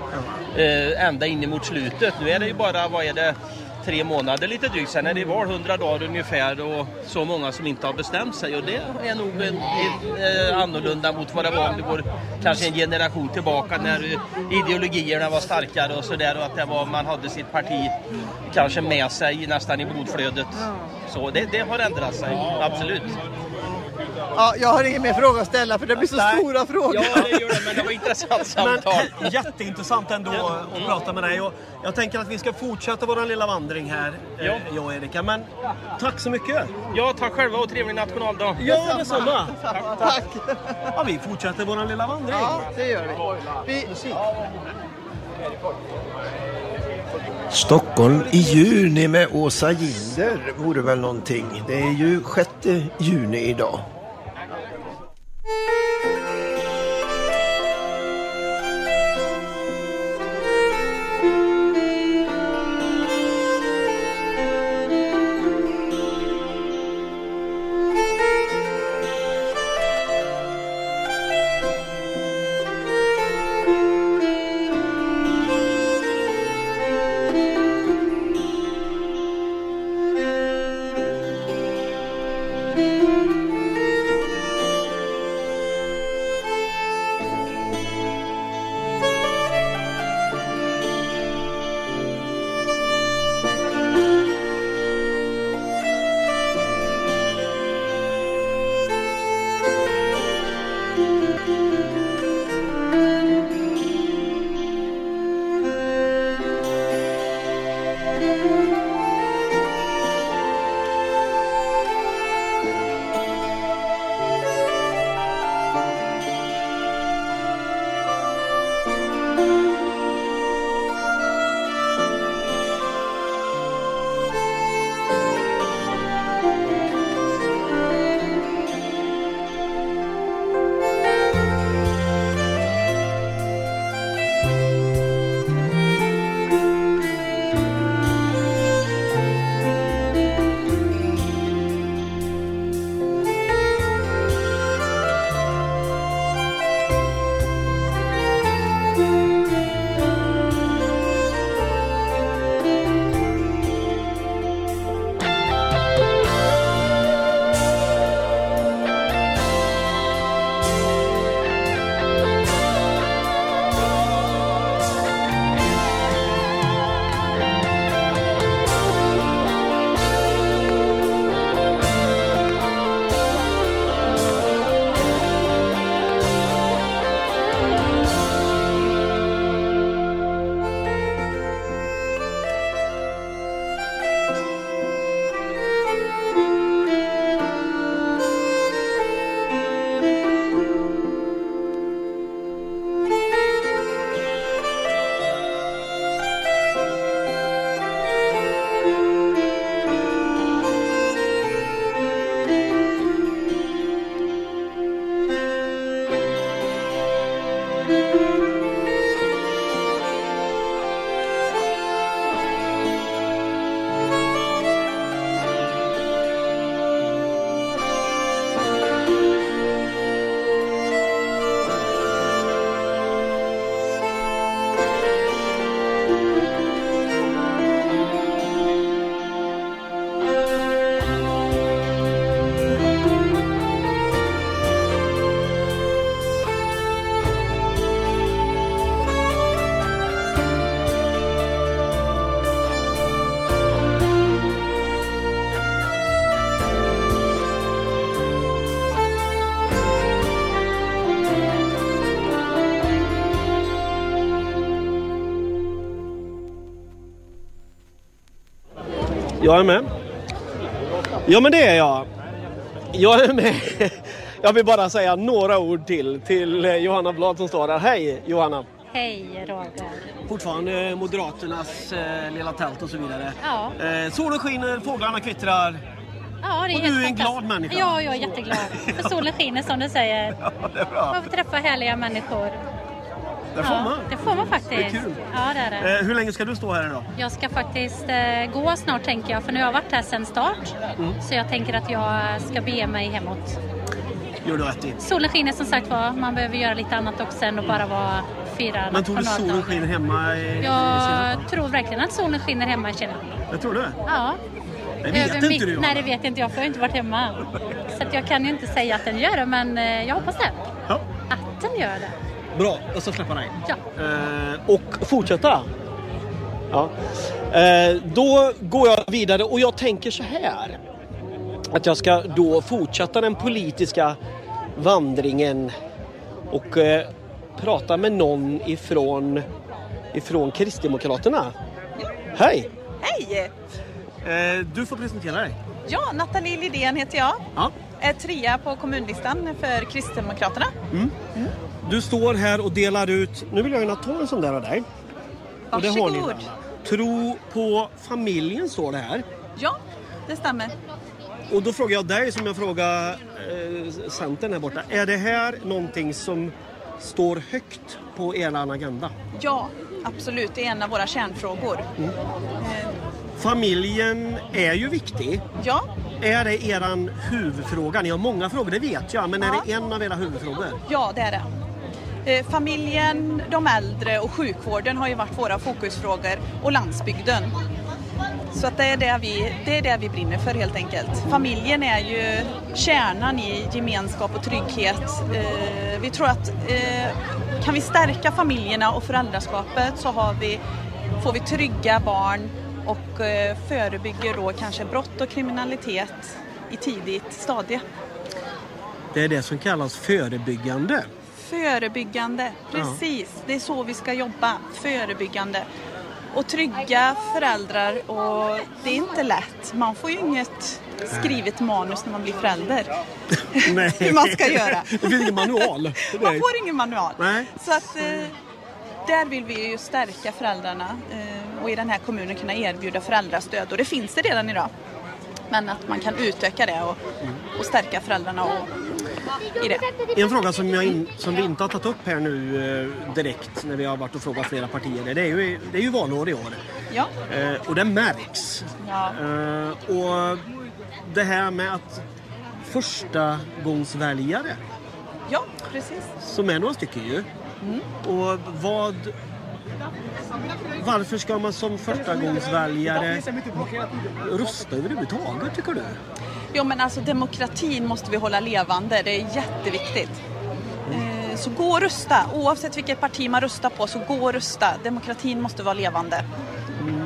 eh, ända in emot slutet. Nu är det ju bara, vad är det? Tre månader lite drygt sen är det var hundra dagar ungefär och så många som inte har bestämt sig och det är nog en, en, en, annorlunda mot vad det var om det var kanske en generation tillbaka när ideologierna var starkare och sådär och att det var, man hade sitt parti kanske med sig nästan i blodflödet. Så det, det har ändrat sig, absolut. Ja, jag har ingen mer fråga att ställa för det blir så Nej. stora frågor. Ja, det gör det, men det var intressant samtal. Men, jätteintressant ändå att mm. prata med dig. Och jag tänker att vi ska fortsätta vår lilla vandring här, ja. jag och Erika. Men tack så mycket. Ja, tack själva och trevlig nationaldag. Ja, detsamma. Tack. tack. Ja, vi fortsätter vår lilla vandring. Ja, det gör vi. vi... Musik. Stockholm i juni med Åsa Ginder vore väl någonting. Det är ju sjätte juni idag. Jag är med. Ja, men det är jag. Jag är med. Jag vill bara säga några ord till till Johanna Blad som står där. Hej Johanna. Hej Roger. Fortfarande Moderaternas eh, lilla tält och så vidare. Ja. Eh, solen skiner, fåglarna kvittrar. Ja, det är och du är en glad människa. Ja, jag är jätteglad. För solen skiner som du säger. Ja, det är bra. Man får träffa härliga människor. Det får ja, man. Det får man faktiskt. Det är kul. Ja, det är det. Eh, hur länge ska du stå här idag? Jag ska faktiskt eh, gå snart tänker jag. För nu har jag varit här sedan start. Mm. Så jag tänker att jag ska bege mig hemåt. Gör du rätt i. Solen skiner som sagt var. Man behöver göra lite annat också än att bara vara fyra. Men tror du solen skiner hemma i, i Jag tror verkligen att solen skiner hemma i Kina. Jag tror det. Ja. Det vet Över inte mitt, du. Nej, det vet inte jag. För jag har inte varit hemma. Så att jag kan ju inte säga att den gör det. Men eh, jag hoppas det. Ja. Att den gör det. Bra, jag ska släppa dig. Ja. Eh, och fortsätta. Ja. Eh, då går jag vidare och jag tänker så här. Att jag ska då fortsätta den politiska vandringen och eh, prata med någon ifrån, ifrån Kristdemokraterna. Hej! Hej! Eh, du får presentera dig. Ja, Nathalie Lidén heter jag. Ja. Är trea på kommunlistan för Kristdemokraterna. Mm. Mm. Du står här och delar ut, nu vill jag gärna ta en sån där av dig. Och det har ni Varsågod. där. Tro på familjen står det här. Ja, det stämmer. Och då frågar jag dig som jag frågar eh, Centern här borta. Är det här någonting som står högt på er agenda? Ja, absolut. Det är en av våra kärnfrågor. Mm. Eh, Familjen är ju viktig. Ja. Är det eran huvudfråga? Ni har många frågor, det vet jag. Men Ja. är det en av era huvudfrågor? Ja, det är det. Eh, familjen, de äldre och sjukvården har ju varit våra fokusfrågor. Och landsbygden. Så att det är det vi, det är det vi brinner för helt enkelt. Familjen är ju kärnan i gemenskap och trygghet. Eh, vi tror att eh, kan vi stärka familjerna och föräldraskapet så har vi, får vi trygga barn och eh, förebygger då kanske brott och kriminalitet i tidigt stadie. Det är det som kallas förebyggande. Förebyggande, precis. Ja. Det är så vi ska jobba. Förebyggande. Och trygga föräldrar, och det är inte lätt. Man får ju inget skrivet manus när man blir förälder. Nej. Hur man ska göra. Det finns ingen manual. Man får ingen manual. Nej. Så att eh, där vill vi ju stärka föräldrarna eh, och i den här kommunen kunna erbjuda föräldrastöd. Och det finns det redan idag. Men att man kan utöka det och, och stärka föräldrarna och, i det. En fråga som, jag in, som vi inte har tagit upp här nu eh, direkt när vi har varit och frågat flera partier. Det är ju, det är ju valår i år. Ja. Eh, och det märks. Ja. Eh, och det här med att första gångsväljare. Ja, precis. Som är några stycken ju. Mm. Och vad... Varför ska man som första gångsväljare rösta överhuvudtaget, tycker du? Jo, men alltså demokratin måste vi hålla levande. Det är jätteviktigt. Eh, så gå och rösta. Oavsett vilket parti man röstar på, så gå och rösta. Demokratin måste vara levande. Mm.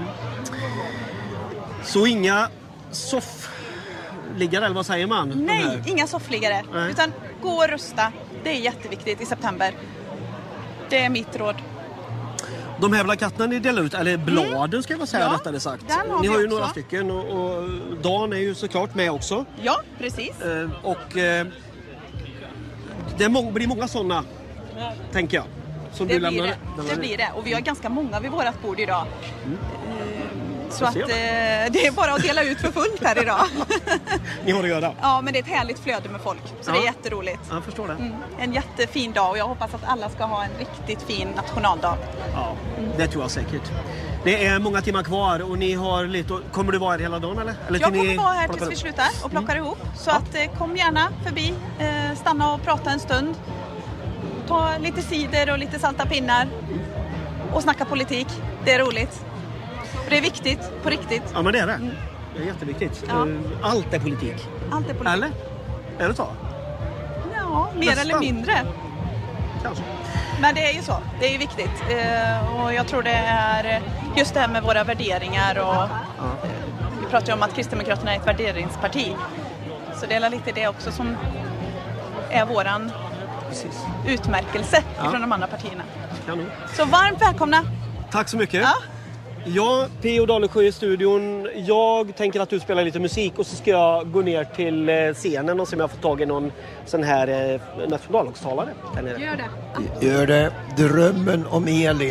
Så inga soffliggare, eller vad säger man? Nej, inga soffliggare. Nej. Utan gå och rösta. Det är jätteviktigt i september. Det är mitt råd. De här plakatterna ni delar ut, eller bladen ska jag väl säga, Ja, rättare sagt. den har Ni vi har ju också. några stycken och, och Dan är ju såklart med också. Ja, precis. Eh, och eh, det är må- blir många sådana, tänker jag. Som Det du blir lämnar. det. det blir det. Och vi har ganska många vid vårt bord idag. Mm. Så Jag att ser eh, det är bara att dela ut för fullt här idag. Ni har att göra. Ja, men det är ett härligt flöde med folk. Så Ja. det är jätteroligt. Jag förstår det. Mm. En jättefin dag och jag hoppas att alla ska ha en riktigt fin nationaldag. Ja, det tror jag säkert. Det är många timmar kvar och ni har lite... Kommer du vara här hela dagen eller? eller Jag till kommer ni vara här plockar tills vi upp? slutar och plockar ihop. Så att, eh, kom gärna förbi, eh, stanna och prata en stund. Ta lite cider och lite salta pinnar. Och snacka politik. Det är roligt. Och det är viktigt, på riktigt. Ja, men det är det. Det är jätteviktigt. Ja. Eh, Allt är politik. Allt är politik. Eller? Är det så? Ja, mer Nästan. eller mindre. Kanske. Men det är ju så. Det är ju viktigt. Eh, och jag tror det är just det här med våra värderingar. Och, Ja. vi pratar ju om att Kristdemokraterna är ett värderingsparti. Så det är lite det också som är våran Precis. utmärkelse Ja. från de andra partierna. Kanon. Så varmt välkomna! Tack så mycket. Ja. Ja, P O Dalesjö i studion. Jag tänker att du spelar lite musik och så ska jag gå ner till scenen och se om jag får tag i någon sån här nationaldagstalare. Gör det. Gör det. Drömmen om Elin.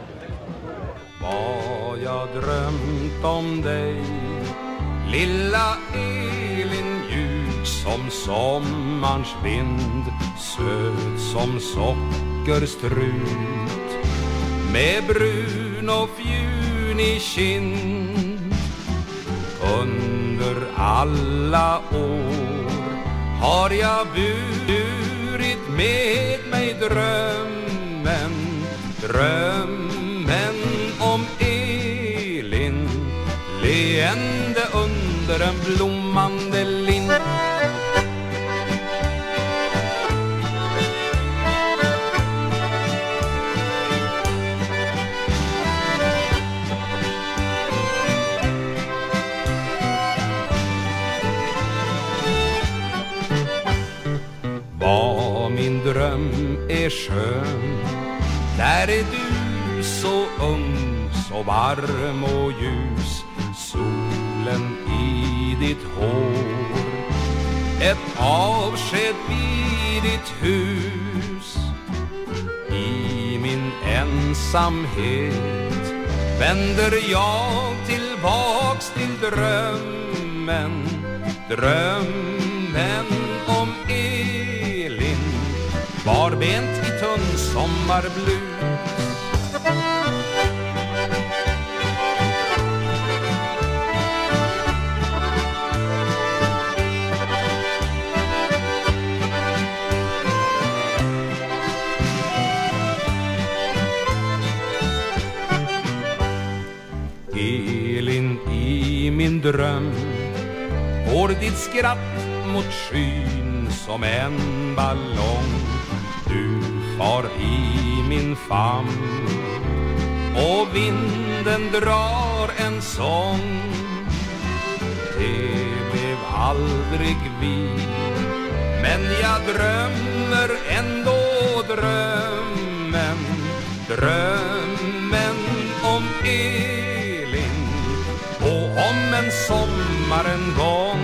Vad jag drömt om dig, lilla Elin, mjuk som sommarns vind, söt som sockerstrut, med brun och fjunig kind. Under alla år har jag burit med mig drömmen, drömmen om Elin, leende under en blommande lind. Vad min dröm är skön, där är du så ung, så varm och ljus, solen i ditt hår, ett avsked vid ditt hus. I min ensamhet vänder jag tillbaks till drömmen, drömmen om Elin, barbent i tunn sommarblus. Elin, i min dröm går ditt skratt mot skyn som en ballong. Du far i min famn och vinden drar en sång. Det blev aldrig vi, men jag drömmer ändå drömmen, drömmen om Elin och om en sommar en gång.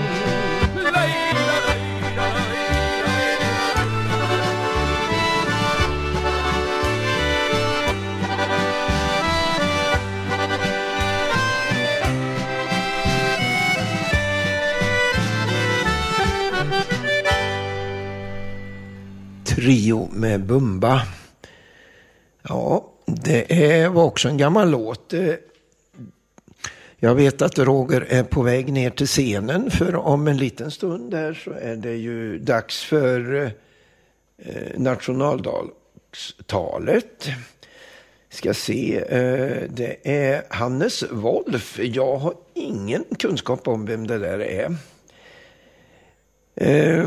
Trio med Bumba. Ja, det var också en gammal låt. Jag vet att Roger är på väg ner till scenen, för om en liten stund där så är det ju dags för eh, nationaldagstalet. Ska se, eh, det är Hannes Wolf. Jag har ingen kunskap om vem det där är. Eh,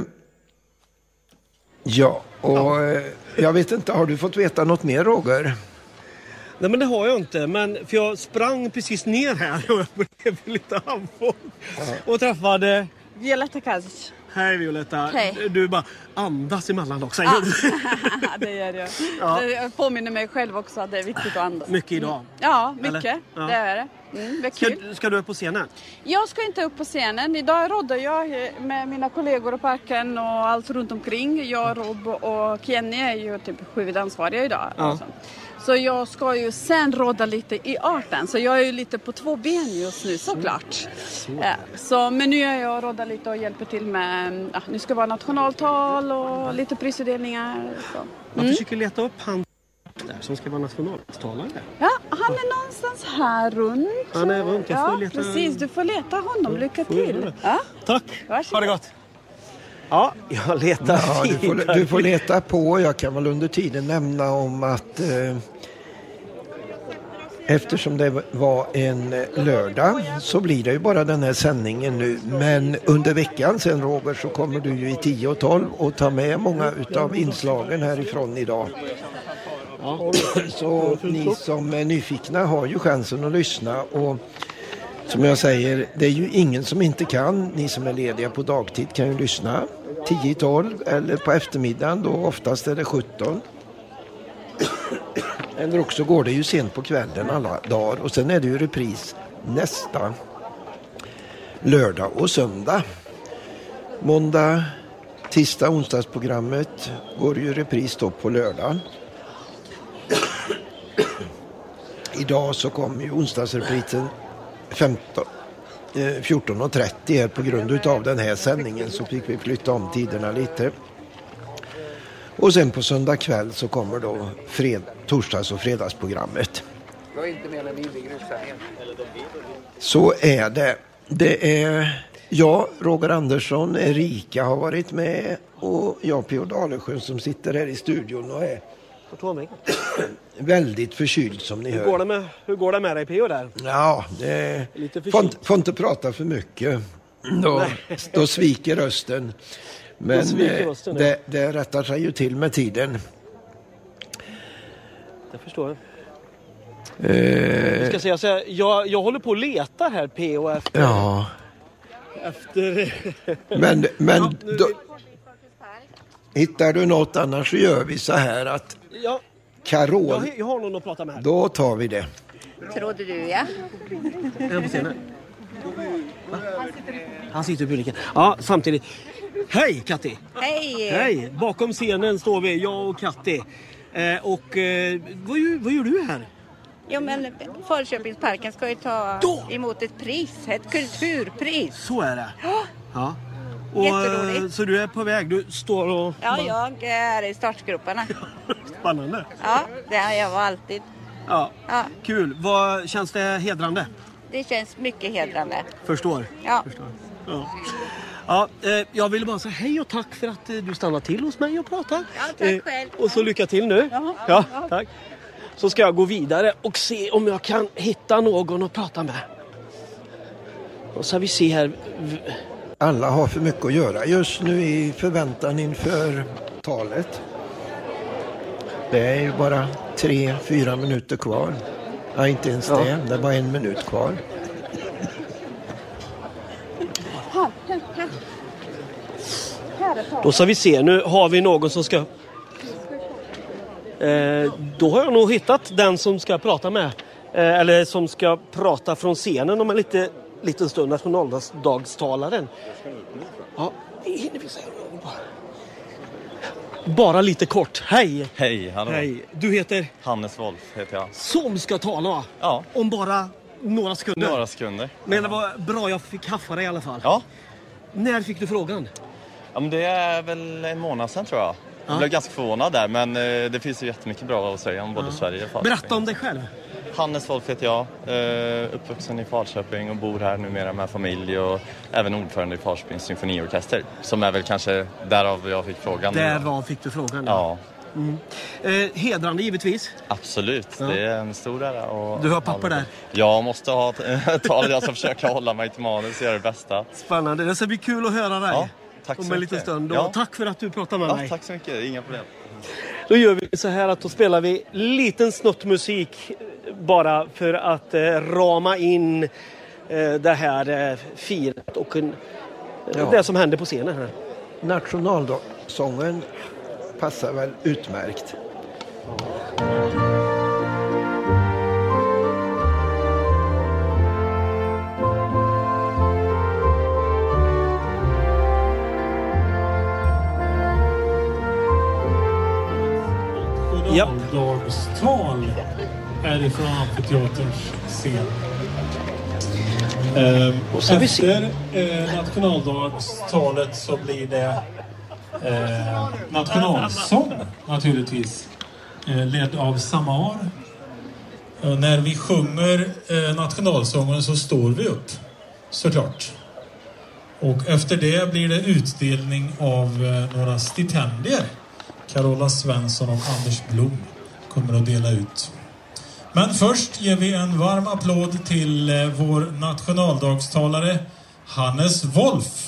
ja, och eh, jag vet inte, har du fått veta något mer, Roger? Nej, men det har jag inte. Men för jag sprang precis ner här och jag blev lite handfull. Och träffade Violetta Kazic. Hej Violetta. Hej. Du bara andas emellan också. Ah. Det gör jag. Ja. Jag påminner mig själv också att det är viktigt att andas. Mycket idag. Ja, mycket. Ja. Det är det. Mm, det är ska, kul. ska du upp på scenen? Jag ska inte upp på scenen. Idag roddar jag med mina kollegor och parken och allt runt omkring. Jag, Rob och Kenny är ju typ huvudansvariga idag. Ja. Alltså. Så jag ska ju sen rodda lite i arten. Så jag är ju lite på två ben just nu, såklart. Så. Så, men nu är jag och roddar lite och hjälper till med... Ja, nu ska det vara nationaltal och lite prisutdelningar. Så. Mm. Jag försöker leta upp han där som ska vara nationaltalare. Ja, han är någonstans här runt. Han är runt, jag får ja, leta... precis. Du får leta honom. Lycka till. Ja? Tack. Varsågod. Ha det gott. Ja, jag letar. Ja, du, får, du får leta på. Jag kan väl under tiden nämna om att eh, eftersom det var en lördag så blir det ju bara den här sändningen nu. Men under veckan sen, Roger, så kommer du ju i tio och tolv och ta med många utav inslagen härifrån idag. Så ni som är nyfikna har ju chansen att lyssna, och som jag säger, det är ju ingen som inte kan. Ni som är lediga på dagtid kan ju lyssna tio tolv eller på eftermiddagen, då oftast är det sjutton. Eller också går det ju sent på kvällen alla dagar. Och sen är det ju repris nästa lördag och söndag. Måndag, tisdag, onsdagsprogrammet går ju repris då på lördag. Idag så kommer ju onsdagsreprisen femton, eh, fjorton och trettio här på grund av den här sändningen, så fick vi flytta om tiderna lite. Och sen på söndag kväll så kommer då fred, torsdags- och fredagsprogrammet. Så är det. Det är jag, Roger Andersson, Erika har varit med och jag, P O Dalesjö, som sitter här i studion och är väldigt förkyld som ni Hur hör. går det med, hur går det med dig, P O, där? Ja, det Lite förkyld. får, inte- får inte prata för mycket. Då, Nej. då sviker rösten. Men Då sviker eh, rösten, ja. det, det rättar sig ju till med tiden. Jag förstår. Eh, Jag ska säga så här, jag, jag håller på att leta här, P O, efter... ja, efter men, men Ja, nu- då, hittar du något annars så gör vi så här att Ja, Karol, jag, jag har någon att prata med här. då tar vi det. Trodde du, ja. En på scenen. Va? Han sitter i publiken. Ja, samtidigt. Hej, Katti! Hej! Hej! Bakom scenen står vi, jag och Katti. Eh, och eh, vad, gör, vad gör du här? Jo, men Falköpingsparken ska ju ta emot ett pris, ett kulturpris. Så är det. Ja, Ja. Och, Jätteroligt. eh, så du är på väg, du står och... ja jag är i startgroparna. Spännande. Ja, det är jag var alltid. Ja. Ja, Kul. Vad känns det hedrande? det känns mycket hedrande. Förstår. Ja. Ja. Ja, eh, jag vill bara säga hej och tack för att eh, du stannar till hos mig och pratar. Ja, tack själv. Och så lycka till nu. Ja. Ja, tack. Så ska jag gå vidare och se om jag kan hitta någon att prata med. Och så vi se här. Alla har för mycket att göra just nu i förväntan inför talet. Det är ju bara tre, fyra minuter kvar. Ja, inte ens Ja. det. Det är bara en minut kvar. Då ska vi se, nu har vi någon som ska... Eh, då har jag nog hittat den som ska prata med. Eh, eller som ska prata från scenen om en lite, liten stund. Nationaldagstalaren. Ja, det hinner vi säga någon bara. Bara lite kort. Hej! Hej, hallå. Hej. Du heter? Hannes Wolf heter jag. Som ska tala, va? Ja. Om bara några sekunder. Några sekunder. Men det var bra, jag fick haffa dig i alla fall. Ja. När fick du frågan? Ja, men det är väl en månad sedan tror jag. Jag Ja. blev ganska förvånad där, men eh, det finns ju jättemycket bra att säga om både Ja. Sverige och Falköping. Berätta om dig själv. Hannes Wolf heter jag, eh, uppvuxen i Falköping och bor här numera med familj och även ordförande i Falköpings symfoniorkester. Som är väl kanske därav jag fick frågan. Därav fick du frågan. Ja, Mm. Eh, hedrande givetvis. absolut. Ja. Det är en stor ära. Och Du har papper där. Jag måste ha talet. Jag ska försöka hålla mig till manus och göra det bästa. Spännande. Det ska bli kul att höra dig. Ja, tack så om en liten mycket. stund. Och Ja. tack för att du pratade med Ja, mig. tack så mycket. Inga problem. Då gör vi så här att då spelar vi liten snutt musik bara för att eh, rama in eh, det här eh, firet och en, Ja. det som händer på scenen här. Nationalsången passar väl utmärkt. Nationaldagstal härifrån Amfiteaterns scen. Ehm, efter eh, nationaldagstalet så blir det eh, nationalsång naturligtvis, eh, ledd av Samar. Och när vi sjunger eh, nationalsången så står vi upp, såklart. Och efter det blir det utdelning av eh, några stipendier. Carola Svensson och Anders Blom kommer att dela ut. Men först ger vi en varm applåd till eh, vår nationaldagstalare Hannes Wolf.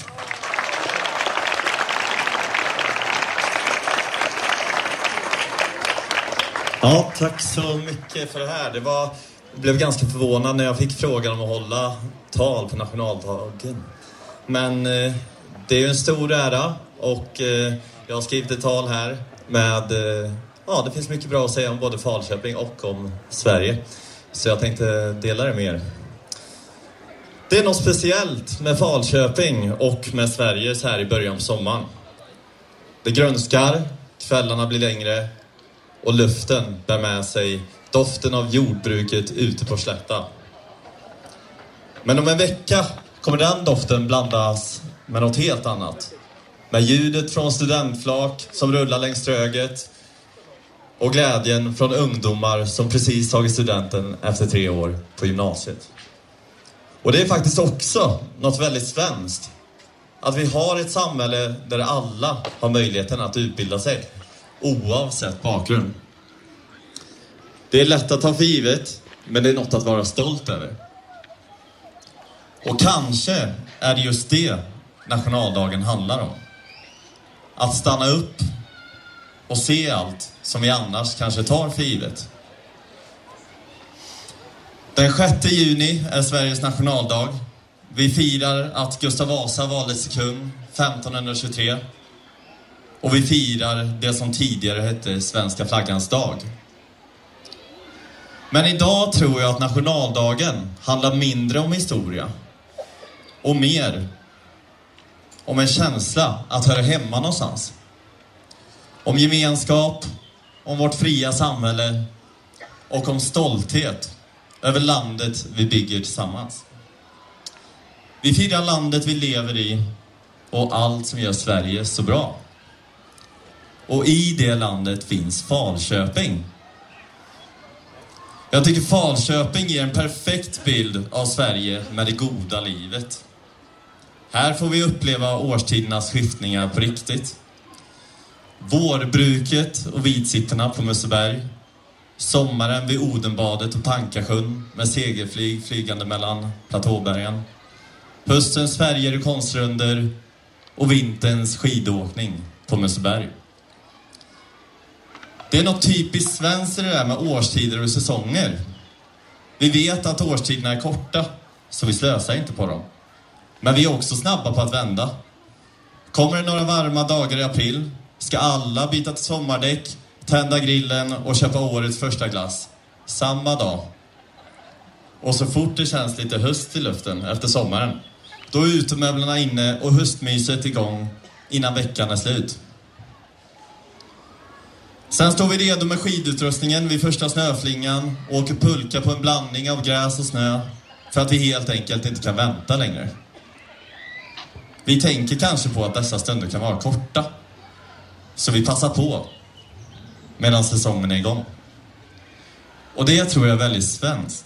Ja, tack så mycket för det här. Det var, jag blev ganska förvånad när jag fick frågan om att hålla tal på nationaldagen. Men eh, det är ju en stor ära och eh, jag har skrivit ett tal här med eh, ja, det finns mycket bra att säga om både Falköping och om Sverige. Så jag tänkte dela det med er. Det är något speciellt med Falköping och med Sverige så här i början på sommaren. Det grönskar, kvällarna blir längre och luften bär med sig doften av jordbruket ute på slätta. Men om en vecka kommer den doften blandas med något helt annat. Med ljudet från studentflak som rullar längs Ströget och glädjen från ungdomar som precis tagit studenten efter tre år på gymnasiet. Och det är faktiskt också något väldigt svenskt. Att vi har ett samhälle där alla har möjligheten att utbilda sig, oavsett bakgrund. Det är lätt att ta för givet, men det är något att vara stolt över. Och kanske är det just det nationaldagen handlar om. Att stanna upp och se allt som vi annars kanske tar för givet. Den sjätte juni är Sveriges nationaldag. Vi firar att Gustav Vasa valdes till kung femtonhundratjugotre. Och vi firar det som tidigare hette Svenska flaggans dag. Men idag tror jag att nationaldagen handlar mindre om historia och mer om en känsla att höra hemma någonstans. Om gemenskap, om vårt fria samhälle och om stolthet över landet vi bygger tillsammans. Vi firar landet vi lever i och allt som gör Sverige så bra. Och i det landet finns Falköping. Jag tycker Falköping ger en perfekt bild av Sverige med det goda livet. Här får vi uppleva årstidernas skiftningar på riktigt. Vårbruket och vidsitterna på Mösseberg. Sommaren vid Odenbadet och Pankasjön med segelflyg flygande mellan platåbergen. Höstens färger och konstrunder och vinterns skidåkning på Mösseberg. Det är något typiskt svenskt i det där med årstider och säsonger. Vi vet att årstiderna är korta, så vi slösar inte på dem. Men vi är också snabba på att vända. Kommer det några varma dagar i april ska alla byta till sommardäck, tända grillen och köpa årets första glass. Samma dag. Och så fort det känns lite höst i luften efter sommaren, då är utemöblerna inne och höstmyset igång innan veckan är slut. Sen står vi redo med skidutrustningen vid första snöflingan och åker pulka på en blandning av gräs och snö för att vi helt enkelt inte kan vänta längre. Vi tänker kanske på att dessa stunder kan vara korta, så vi passar på medan säsongen är igång. Och det tror jag är väldigt svenskt.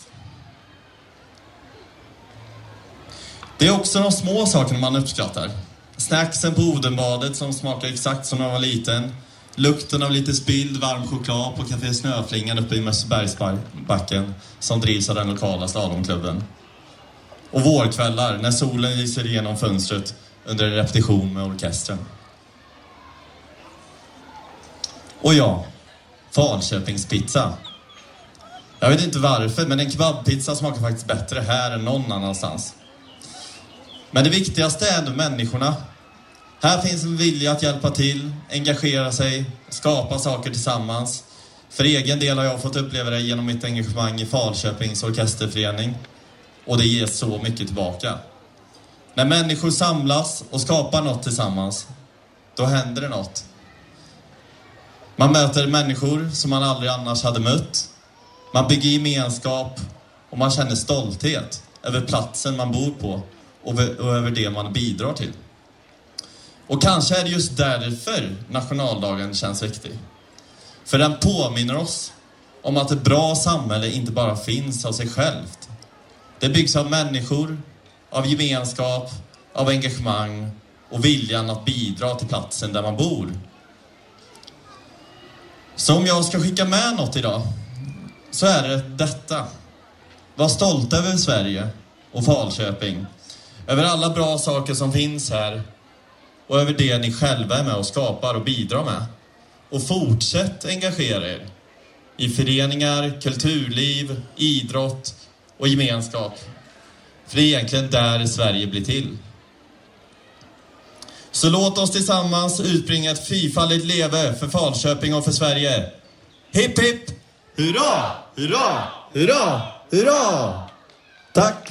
Det är också de små sakerna man uppskattar. Snacksen på Odenbadet som smakar exakt som när man var liten. Lukten av lite spilld varm choklad på Café Snöflingan uppe i Mössebergsbacken som drivs av den lokala slalomklubben. Och vårkvällar när solen lyser igenom fönstret under en repetition med orkestern. Och ja, Falköpingspizza. Jag vet inte varför, men en kebabpizza smakar faktiskt bättre här än någon annanstans. Men det viktigaste är ändå människorna. Här finns en vilja att hjälpa till, engagera sig, skapa saker tillsammans. För egen del har jag fått uppleva det genom mitt engagemang i Falköpings orkesterförening. Och det ger så mycket tillbaka. När människor samlas och skapar något tillsammans, då händer det något. Man möter människor som man aldrig annars hade mött. Man bygger gemenskap och man känner stolthet över platsen man bor på och över det man bidrar till. Och kanske är det just därför nationaldagen känns viktig. För den påminner oss om att ett bra samhälle inte bara finns av sig självt. Det byggs av människor, av gemenskap, av engagemang och viljan att bidra till platsen där man bor. Så om jag ska skicka med något idag, så är det detta. Var stolt över Sverige och Falköping. Över alla bra saker som finns här. Och över det ni själva är med och skapar och bidrar med. Och fortsätt engagera er. I föreningar, kulturliv, idrott och gemenskap. För det är egentligen där Sverige blir till. Så låt oss tillsammans utbringa ett fyrfaldigt leve för Falköping och för Sverige. Hipp hipp! Hurra! Hurra! Hurra! Hurra! Tack!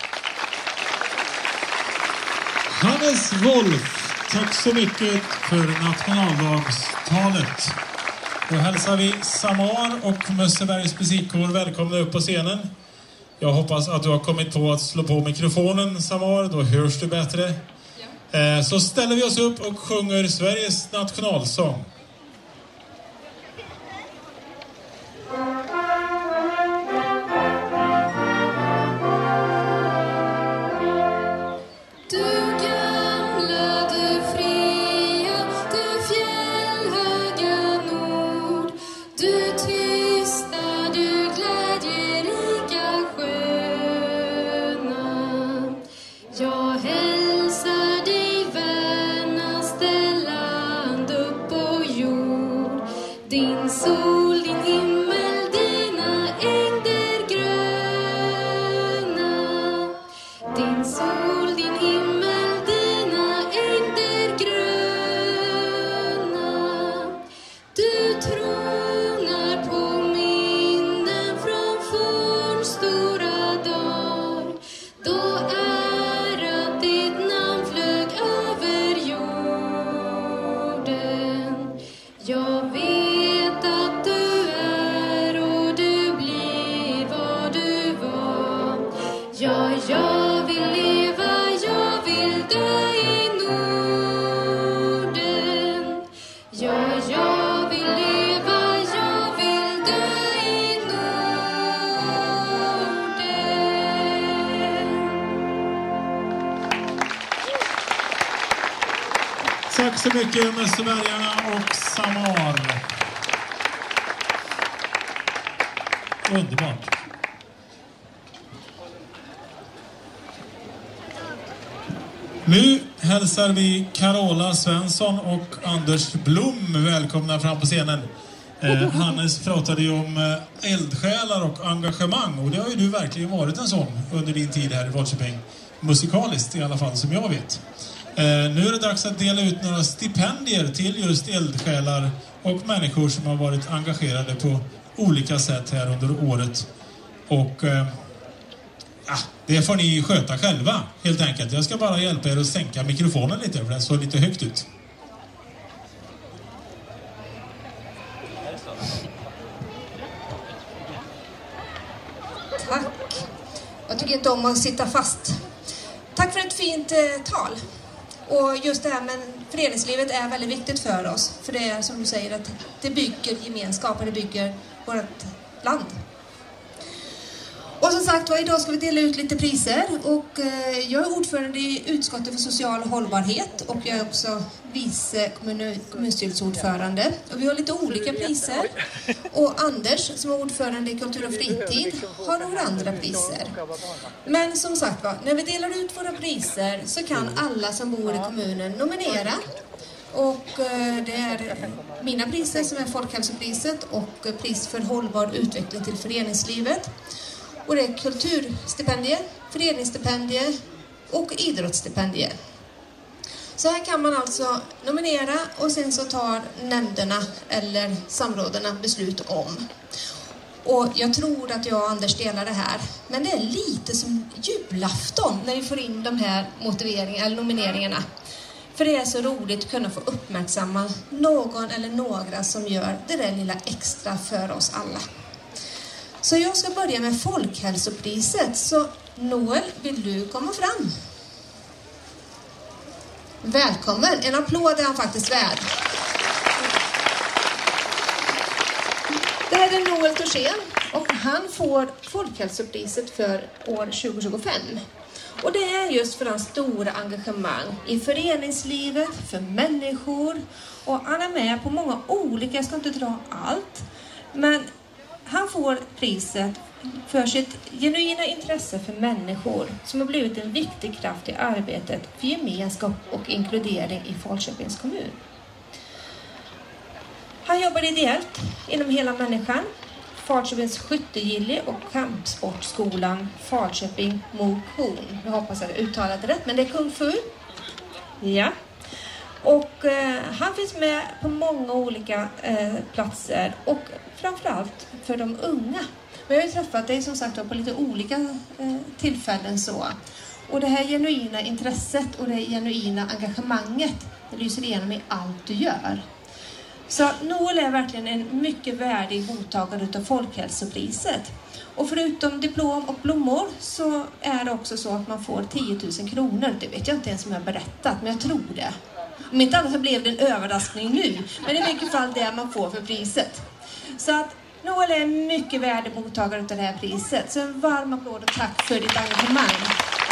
Hannes Wolf, tack så mycket för nationaldagstalet. Då hälsar vi Samar och Mössebergs musikkår välkomna upp på scenen. Jag hoppas att du har kommit på att slå på mikrofonen, Samar, då hörs du bättre. Ja. Så ställer vi oss upp och sjunger Sveriges nationalsång. Tack så mycket Mössebergarna och Samar. Underbart. Nu hälsar vi Carola Svensson och Anders Blom välkomna fram på scenen. Eh, Hannes pratade ju om eh, eldsjälar och engagemang, och det har ju du verkligen varit en sån under din tid här i Falköping. Musikaliskt i alla fall, som jag vet. Eh, nu är det dags att dela ut några stipendier till just eldsjälar och människor som har varit engagerade på olika sätt här under året. Och eh, ja, det får ni sköta själva helt enkelt. Jag ska bara hjälpa er att sänka mikrofonen lite, för den står lite högt ut. Tack. Jag tycker inte om att sitta fast. Tack för ett fint eh, tal. Och just det här med föreningslivet är väldigt viktigt för oss. För det är som du säger att det bygger gemenskap och det bygger vårt land. Och som sagt, idag ska vi dela ut lite priser. Och eh, jag är ordförande i utskottet för social hållbarhet. Och jag är också vice kommun, kommunstyrelseordförande. Och vi har lite olika priser. Och Anders, som är ordförande i kultur och fritid, har några andra priser. Men som sagt, va, när vi delar ut våra priser så kan alla som bor i kommunen nominera. Och eh, det är mina priser som är Folkhälsopriset och pris för hållbar utveckling till föreningslivet. Och det är kulturstipendie, föreningsstipendie och idrottsstipendie. Så här kan man alltså nominera och sen så tar nämnderna eller samråderna beslut om. Och jag tror att jag och Anders delar det här. Men det är lite som julafton när vi får in de här motiveringarna eller nomineringarna. För det är så roligt att kunna få uppmärksamma någon eller några som gör det där lilla extra för oss alla. Så jag ska börja med Folkhälsopriset. Så Noel, vill du komma fram? Välkommen. En applåd är han faktiskt värd. Det här är Noel Torsén och han får Folkhälsopriset för år tjugo tjugofem. Och det är just för hans stora engagemang i föreningslivet, för människor. Och han är med på många olika, jag ska inte dra allt. Men han får priset för sitt genuina intresse för människor som har blivit en viktig kraft i arbetet för gemenskap och inkludering i Falköpings kommun. Han jobbar ideellt inom hela människan, Falköpings skyttegilli och kampsportskolan Falköping Motion. Jag hoppas att jag uttalade rätt, men det är kung fu. Ja. Och eh, han finns med på många olika eh, platser och framförallt för de unga. Vi har ju träffat dig som sagt på lite olika eh, tillfällen så. Och det här genuina intresset och det här genuina engagemanget det lyser igenom i allt du gör. Så Noel är verkligen en mycket värdig mottagare av Folkhälsopriset. Och förutom diplom och blommor så är det också så att man får tio tusen kronor. Det vet jag inte ens om jag har berättat, men jag tror det. Om inte annat så blev det en överraskning nu. Men i vilket fall det man får för priset. Så att Noel är en mycket värdig mottagare av det här priset. Så en varm applåd och tack för ditt engagemang.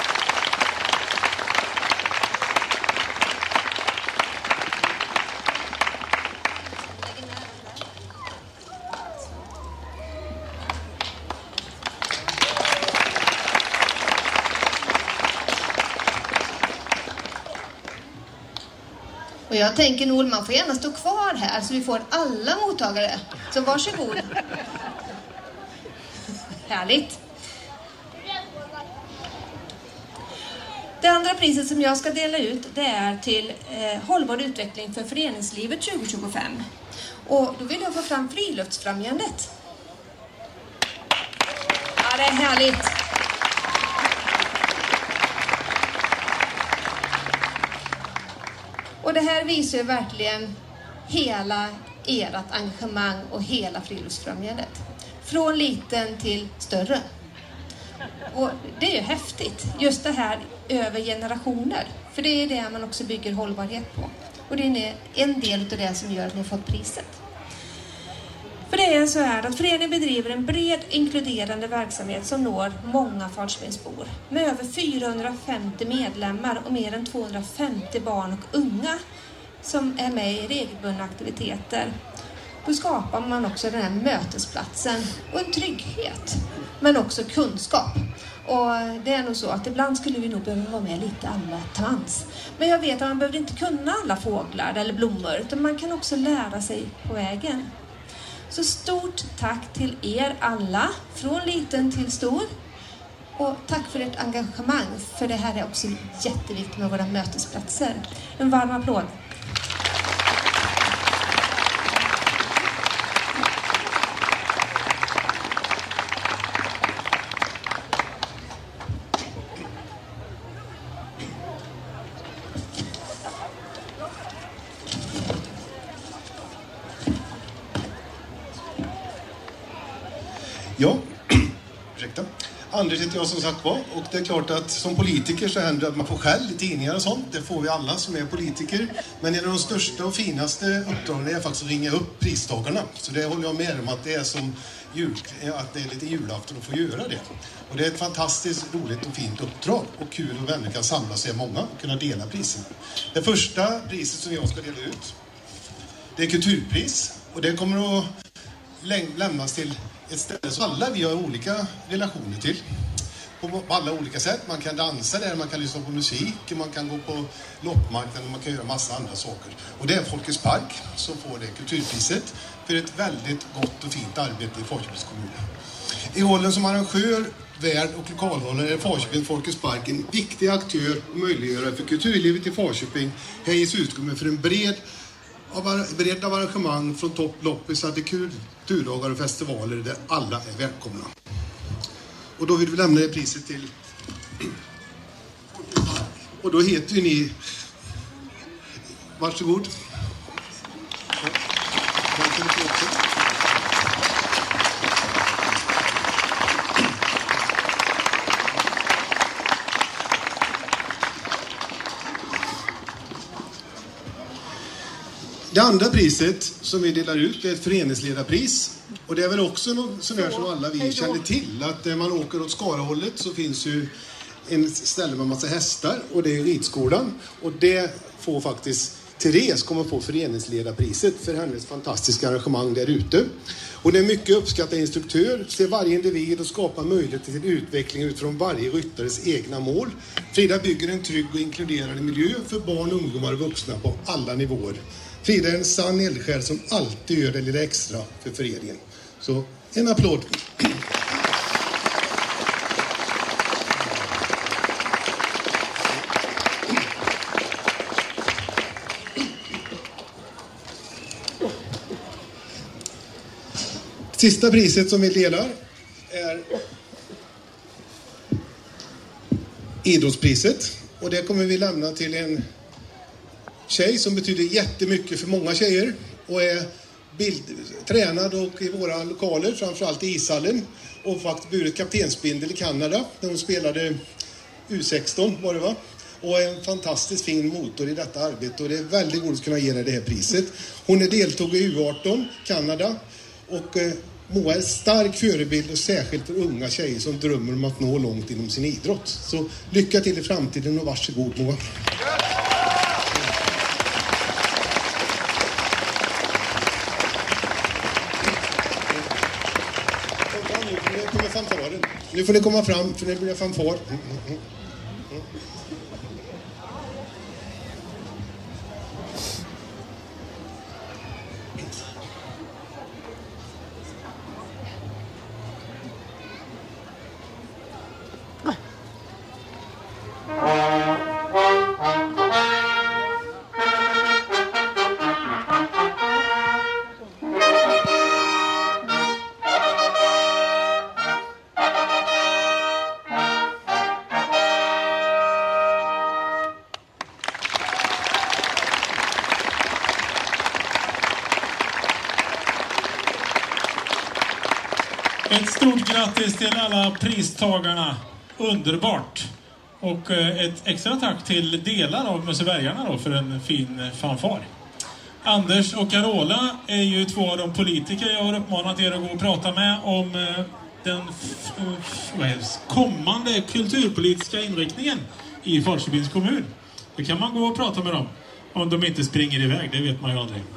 Och jag tänker Noel, man får gärna stå kvar här så vi får alla mottagare. Så varsågod. Härligt. Det andra priset som jag ska dela ut det är till eh, hållbar utveckling för föreningslivet tjugo tjugofem. Och då vill jag få fram Friluftsfrämjandet. Ja, det är härligt. Och det här visar ju verkligen hela ert engagemang och hela Friluftsfrämjandet. Från liten till större. Och det är ju häftigt. Just det här över generationer. För det är det man också bygger hållbarhet på. Och det är en del av det som gör att ni har fått priset. För det är så här att föreningen bedriver en bred inkluderande verksamhet som når många Falköpingsbor. Med över fyrahundrafemtio medlemmar och mer än tvåhundrafemtio barn och unga som är med i regelbundna aktiviteter. Då skapar man också den här mötesplatsen och en trygghet. Men också kunskap. Och det är nog så att ibland skulle vi nog behöva vara med lite alla tans. Men jag vet att man behöver inte kunna alla fåglar eller blommor. Utan man kan också lära sig på vägen. Så stort tack till er alla, från liten till stor. Och tack för ert engagemang, för det här är också jätteviktigt med våra mötesplatser. En varm applåd. Ja, ursäkta. Anders heter jag som sagt var, och det är klart att som politiker så händer det att man får skäll i tidningar och sånt. Det får vi alla som är politiker. Men en av de största och finaste uppdragen är faktiskt att ringa upp pristagarna. Så det håller jag med om att det är som jul, att det är lite julafton att få göra det. Och det är ett fantastiskt roligt och fint uppdrag. Och kul att vänner kan samla sig många och kunna dela priserna. Det första priset som jag ska dela ut, det är kulturpris. Och det kommer att lämnas till ett ställe som alla vi har olika relationer till. På alla olika sätt. Man kan dansa där, man kan lyssna på musik, man kan gå på loppmarknaden, man kan göra massa andra saker. Och det är Folkets Park som får det kulturpriset för ett väldigt gott och fint arbete i Falköpings kommun. I rollen som arrangör, värd och lokalhållare är Falköping Folkets Park en viktig aktör och möjliggörare för kulturlivet i Falköping. Här ges utrymme för en bred av bredd av arrangemang från topploppisar till kulturdagar och festivaler där alla är välkomna. Och då vill vi lämna det priset till... Och då heter ju ni... Varsågod. Det andra priset som vi delar ut är ett föreningsledarpris. Och det är väl också något sådär som alla vi känner till. Att när man åker åt Skarahållet så finns ju en ställe med massa hästar. Och det är ridskolan. Och det får faktiskt Therese kommer få föreningsledarpriset för hennes fantastiska arrangemang där ute. Och det är mycket uppskattad instruktör. Ser varje individ och skapar möjligheter till utveckling utifrån varje ryttares egna mål. Frida bygger en trygg och inkluderande miljö för barn, ungdomar och vuxna på alla nivåer. Frida är en sann eldsjäl som alltid gör det lite extra för föreningen. Så en applåd. Sista priset som vi delar är idrottspriset. Och det kommer vi lämna till en tjej som betyder jättemycket för många tjejer. Och är bild, tränad och i våra lokaler, framförallt i ishallen. Och faktiskt burit kaptensbindel i Kanada när hon spelade U sexton var det va? Och är en fantastiskt fin motor i detta arbete. Och det är väldigt roligt att kunna ge henne det här priset. Hon är deltog i U arton, Kanada. Och eh, Moa är en stark förebild och särskilt för unga tjejer som drömmer om att nå långt inom sin idrott. Så lycka till i framtiden och varsågod Moa. Nu kommer fanfaren. Nu får ni komma fram för nu blir det fanfar. Mm, mm, mm. Ett stort grattis till alla pristagarna. Underbart. Och ett extra tack till delar av Mössebergarna då för en fin fanfar. Anders och Carola är ju två av de politiker jag har uppmanat er att gå och prata med om den kommande kulturpolitiska inriktningen i Falköpings kommun. Då kan man gå och prata med dem om de inte springer iväg, det vet man ju aldrig.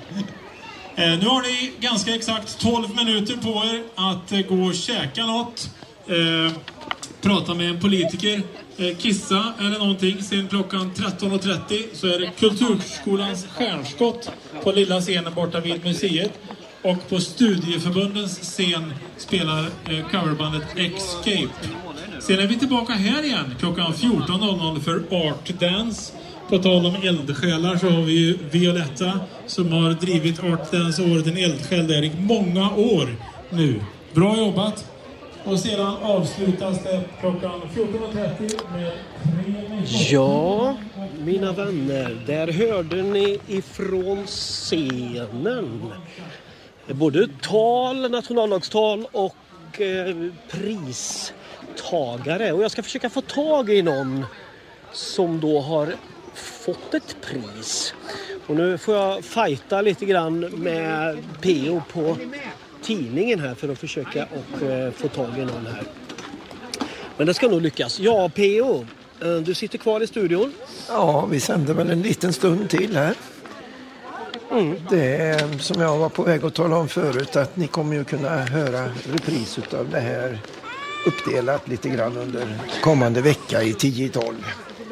Eh, nu har ni ganska exakt tolv minuter på er att eh, gå och käka något. Eh, prata med en politiker. Eh, kissa eller någonting. Sen klockan tretton och trettio så är det Kulturskolans stjärnskott på lilla scenen borta vid museet. Och på studieförbundens scen spelar eh, coverbandet Escape. Sen är vi tillbaka här igen klockan fjorton noll noll för Art Dance. På tal om eldsjälar så har vi ju Violetta som har drivit Art Dance och varit en eldsjäl där i många år nu. Bra jobbat! Och sedan avslutas det klockan fjorton och trettio med tre... Ja, mina vänner, där hörde ni ifrån scenen både tal, nationaldagstal och eh, pristagare. Och jag ska försöka få tag i någon som då har fått ett pris. Och nu får jag fighta lite grann med P O på tidningen här för att försöka och eh, få tag i någon här. Men det ska nog lyckas. Ja, P O, eh, du sitter kvar i studion. Ja, vi sänder väl en liten stund till här. Mm. Det är som jag var på väg att tala om förut att ni kommer ju kunna höra repris av det här uppdelat lite grann under kommande vecka i tio tolv.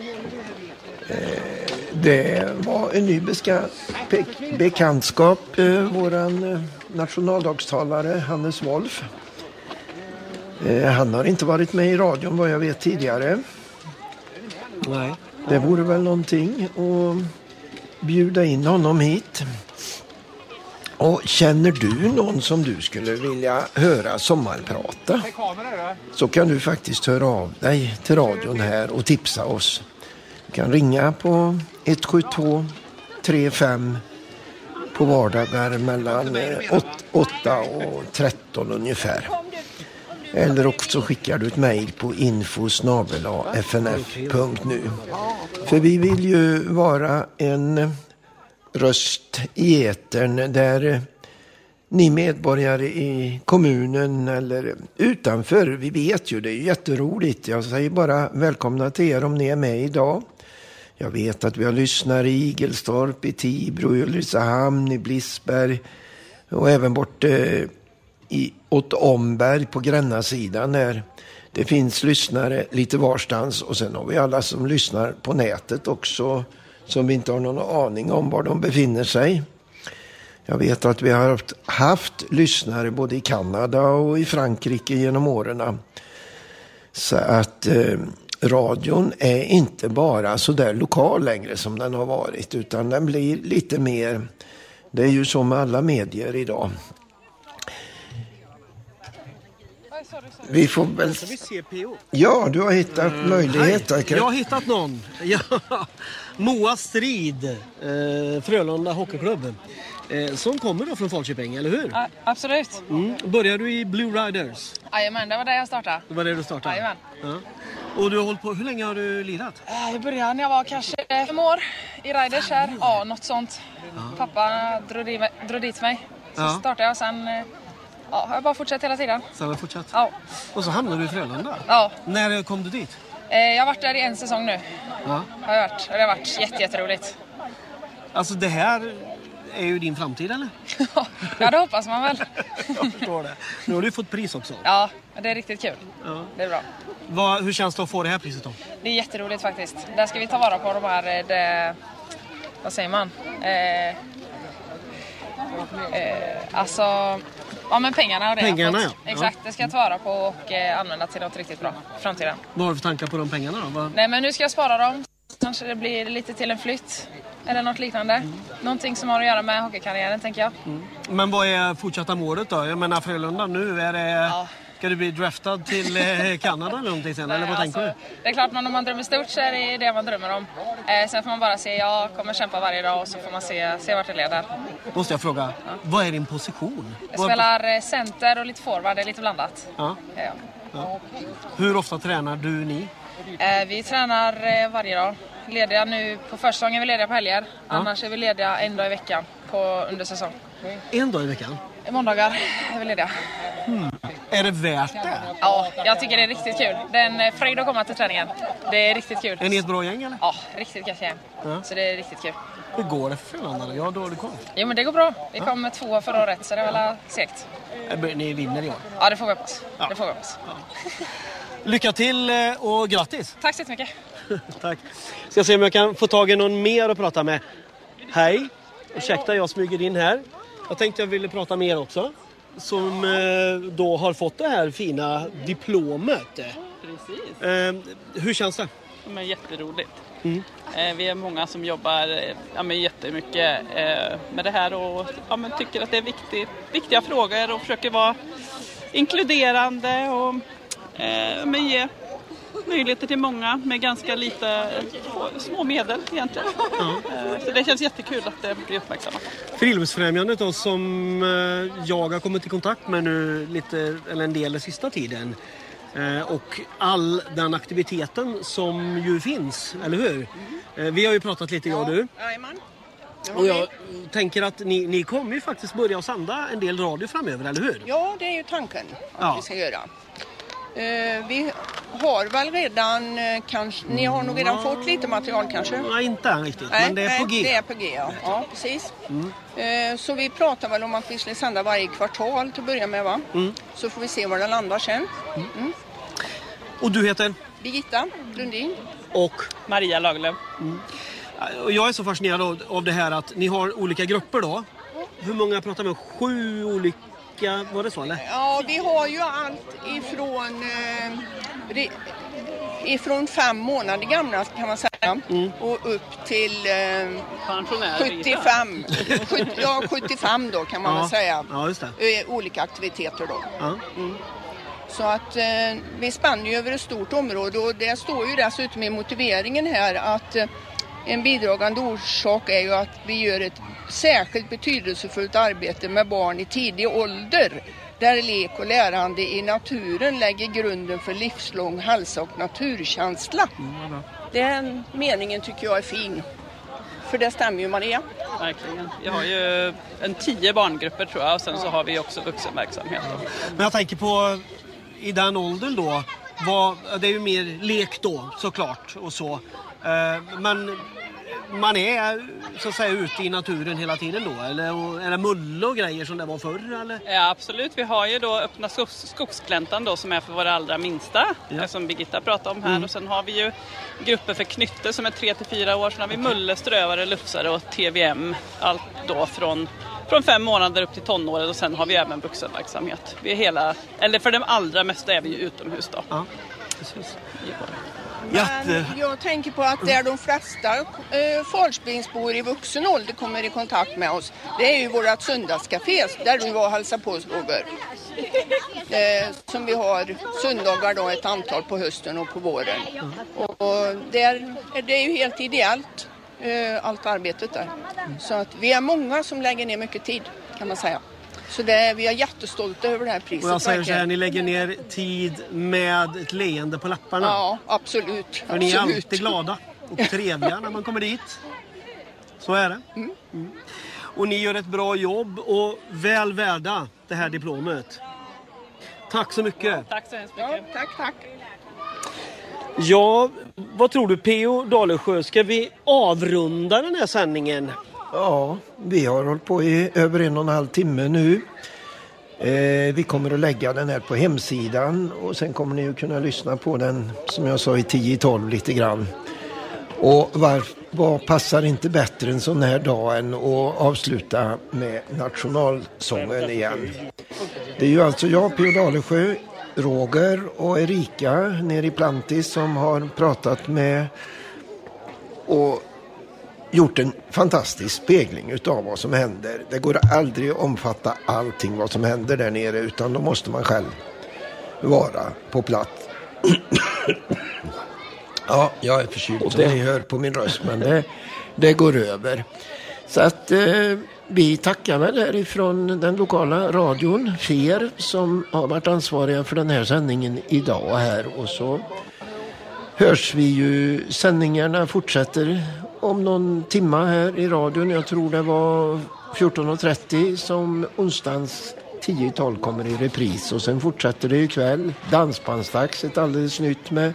Det var en ny beska- be- bekantskap, eh, våran nationaldagstalare Hannes Wolf. Eh, han har inte varit med i radion vad jag vet tidigare. Nej. Det vore väl någonting att bjuda in honom hit. Och känner du någon som du skulle vilja höra sommarprata så kan du faktiskt höra av dig till radion här och tipsa oss. Du kan ringa på ett sju två tre fem på vardagar mellan åtta och tretton ungefär. Eller också skickar du ett mejl på info snabel-a f n f punkt nu. För vi vill ju vara en röst i etern där ni medborgare i kommunen eller utanför, vi vet ju, det är jätteroligt. Jag säger bara välkomna till er om ni är med idag. Jag vet att vi har lyssnare i Igelstorp, i Tibro, i Ulricehamn, i Blissberg och även bort eh, i, åt Omberg på Grännasidan där det finns lyssnare lite varstans. Och sen har vi alla som lyssnar på nätet också som vi inte har någon aning om var de befinner sig. Jag vet att vi har haft, haft lyssnare både i Kanada och i Frankrike genom åren. Så att eh, radion är inte bara så där lokal längre som den har varit, utan den blir lite mer, det är ju som med alla medier idag. vi får väl... Ska vi se P O? Ja, du har hittat Mm, möjligheter. hej. Jag har hittat någon. Ja. Moa Strid, eh, Frölunda Hockeyklubb. Eh, som kommer då från Falköping, eller hur? Ja, absolut. Mm. Börjar du i Blue Riders? Jajamän, det var där jag startade. Det var det du startade? Jajamän. Ja. Och du har hållit på, hur länge har du lirat? Eh, Jag började när jag var kanske fem år i Riders här. Ja, något sånt. Ja. Pappa drog, i, drog dit mig. Så Ja. startade jag och sen eh, ja, har jag bara fortsatt hela tiden. Sen har du fortsatt? Ja. Och så hamnade du i Frölunda? Ja. När kom du dit? Eh, Jag har varit där i en säsong nu. Ja. Har jag varit. Och det har varit jätte, jätteroligt. Alltså det här är ju din framtid, eller? Ja, det hoppas man väl. Jag förstår det. Nu har du fått pris också. Ja, det är riktigt kul. Ja. Det är bra. Vad, hur känns det att få det här priset då? Det är jätteroligt faktiskt. Där ska vi ta vara på de här, eh, det, vad säger man? Eh, eh, alltså, ja men pengarna och det Pengarna, jag fått. ja. Exakt, Ja. det ska jag ta vara på och eh, använda till något riktigt bra i framtiden. Vad har du för tankar på de pengarna då? Vad... Nej men nu ska jag spara dem. Kanske det blir lite till en flytt. Eller något liknande. Mm. Någonting som har att göra med hockeykarriären tänker jag. Mm. Men vad är fortsatta målet då? Jag menar Frölunda nu, är det... Ja. Ska du bli draftad till eh, Kanada eller någonting sen? Eller vad alltså, tänker du? Det är klart, när man drömmer stort så är det det man drömmer om. Eh, sen får man bara se, jag kommer kämpa varje dag och så får man se, se vart det leder. Måste jag fråga, ja. Vad är din position? Jag vad... spelar eh, center och lite forward, det är lite blandat. Ja. Ja, ja. Ja. Hur ofta tränar du ni? Eh, vi tränar eh, varje dag. Lediga nu, på försäsongen är vi lediga på helger. Ja. Annars är vi lediga en dag i veckan på, under säsong. En dag i veckan? Måndagar är vi lediga. Hmm. Är det värt det? Ja, jag tycker det är riktigt kul. Det är en fröjd att komma till träningen. Det är riktigt kul. Är ni ett bra gäng eller? Ja, riktigt gött gäng. Ja. Så det är riktigt kul. Hur går det för Frölunda? Ja, då har du koll. Jo, men det går bra. Vi kom med två förra året så det är väl segt. Ni vinner i år? Ja, det får vi hoppas. Ja. Det får vi hoppas. Ja. Lycka till och grattis! Tack så mycket. Tack. Ska se om jag kan få tag i någon mer att prata med. Hej, ursäkta jag smyger in här. Jag tänkte jag ville prata med er också. Som eh, då har fått det här fina diplomet. Precis. Eh, hur känns det? Men jätteroligt. Mm. Eh, vi är många som jobbar eh, ja, men jättemycket eh, med det här och ja, men tycker att det är viktigt, viktiga frågor och försöker vara inkluderande och eh, men ge möjligheter till många med ganska lite små medel egentligen. Ja. Så det känns jättekul att det blir uppmärksammat. Friluftsfrämjandet då, som jag har kommit i kontakt med nu lite, eller en del den sista tiden. Och all den aktiviteten som ju finns, eller hur? Vi har ju pratat lite, jag och du. Jajamän. Och jag tänker att ni, ni kommer ju faktiskt börja att sända en del radio framöver, eller hur? Ja, det är ju tanken att Ja. vi ska göra. Uh, vi har väl redan, uh, kanske, ni har nog redan fått lite material kanske? Nej, inte än riktigt, Nej, men det är på nej, G. det är på G, ja. Ja, precis. Mm. Uh, så vi pratar väl om att vi skulle sända varje kvartal till att börja med, va? Mm. Så får vi se var det landar sen. Mm. Och du heter? Birgitta Lundin. Och? Maria Lagerlöf. Mm. Och jag är så fascinerad av, av det här att ni har olika grupper då. Hur många pratar med? Sju olika, var det så eller? Ja, vi har ju allt ifrån, eh, re, ifrån fem månader gamla kan man säga, Mm. och upp till eh, Pensionärer. sjuttiofem. sjuttio, ja, sjuttiofem då kan man Ja. väl säga. Ja, just det. Eh, Olika aktiviteter då. Ja. Mm. Så att eh, vi spänner ju över ett stort område och det står ju dessutom i motiveringen här att eh, en bidragande orsak är ju att vi gör ett särskilt betydelsefullt arbete med barn i tidig ålder där lek och lärande i naturen lägger grunden för livslång hälsa och naturkänsla. Mm, Den meningen tycker jag är fin. För det stämmer ju, Maria. Verkligen. Jag har ju en tio barngrupper tror jag och sen så har vi också vuxenverksamhet. Men jag tänker på i den åldern då, vad, det är ju mer lek då såklart och så. Eh, men man är så att säga ute i naturen hela tiden då, eller och, är det mulle och grejer som det var förr eller? Ja absolut, vi har ju då öppna skogs- skogsgläntan då som är för våra allra minsta, Ja. som Birgitta pratade om här Mm. och sen har vi ju grupper för knytte som är tre till fyra år, sen har vi mulle, strövare, lufsare och T V M, allt då från Från fem månader upp till tonåret och sen har vi även vuxenverksamhet. Vi är hela, eller för de allra mesta är vi ju utomhus då. Ja, precis. Jätte... Men jag tänker på att där de flesta eh, Falköpingsbor i vuxen ålder kommer i kontakt med oss, det är ju vårat söndagscafé där du var och hälsar på oss, Roger. Eh, som vi har söndagar då, ett antal på hösten och på våren. Och, och där, det är ju helt ideellt, eh, allt arbetet där. Så att vi är många som lägger ner mycket tid, kan man säga. Så det är, vi är jättestolta över det här priset. Och jag säger så här, ni lägger ner tid med ett leende på lapparna. Ja, absolut. För ni är alltid glada och trevliga när man kommer dit. Så är det. Mm. Mm. Och ni gör ett bra jobb och väl värda det här diplomet. Tack så mycket. Tack så hemskt mycket. Ja, tack, tack. Ja, vad tror du P O Dalesjö? Ska vi avrunda den här sändningen? Ja, vi har hållit på i över en och en halv timme nu. Eh, vi kommer att lägga den här på hemsidan och sen kommer ni att kunna lyssna på den, som jag sa, i tio tolv lite grann. Och var, vad passar inte bättre en sån här dag än att avsluta med nationalsången igen. Det är ju alltså jag, P O Dalesjö, Roger och Erika nere i Plantis som har pratat med och gjort en fantastisk spegling utav vad som händer. Det går aldrig att omfatta allting vad som händer där nere, utan då måste man själv vara på plats. Ja, jag är förkyld som ni hör på min röst, men det, det går över. Så att eh, vi tackar väl härifrån den lokala radion för er som har varit ansvariga för den här sändningen idag här, och så hörs vi ju. Sändningarna fortsätter om någon timma här i radion. Jag tror det var fjorton och trettio som onsdagens tio tolv kommer i repris. Och sen fortsätter det ikväll. Dansbandsdags, ett alldeles nytt med,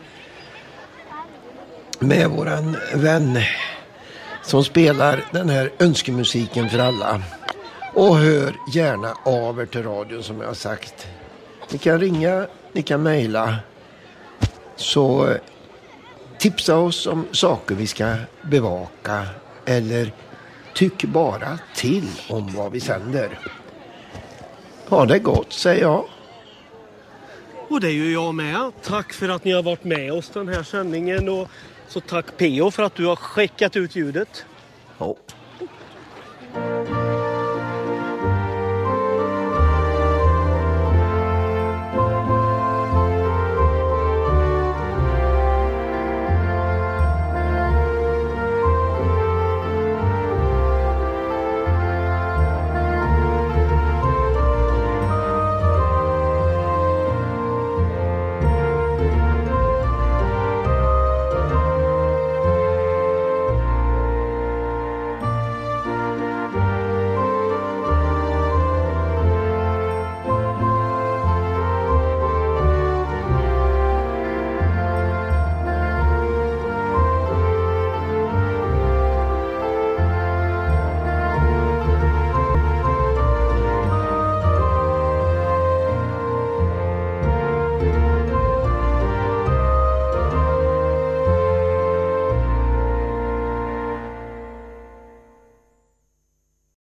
med våran vän som spelar den här önskemusiken för alla. Och hör gärna av er till radion som jag har sagt. Ni kan ringa, ni kan mejla. Så tipsa oss om saker vi ska bevaka eller tyck bara till om vad vi sänder. Ha det gott, säger jag. Och det är ju jag med. Tack för att ni har varit med oss den här sändningen, och så tack P O för att du har skickat ut ljudet. Ja.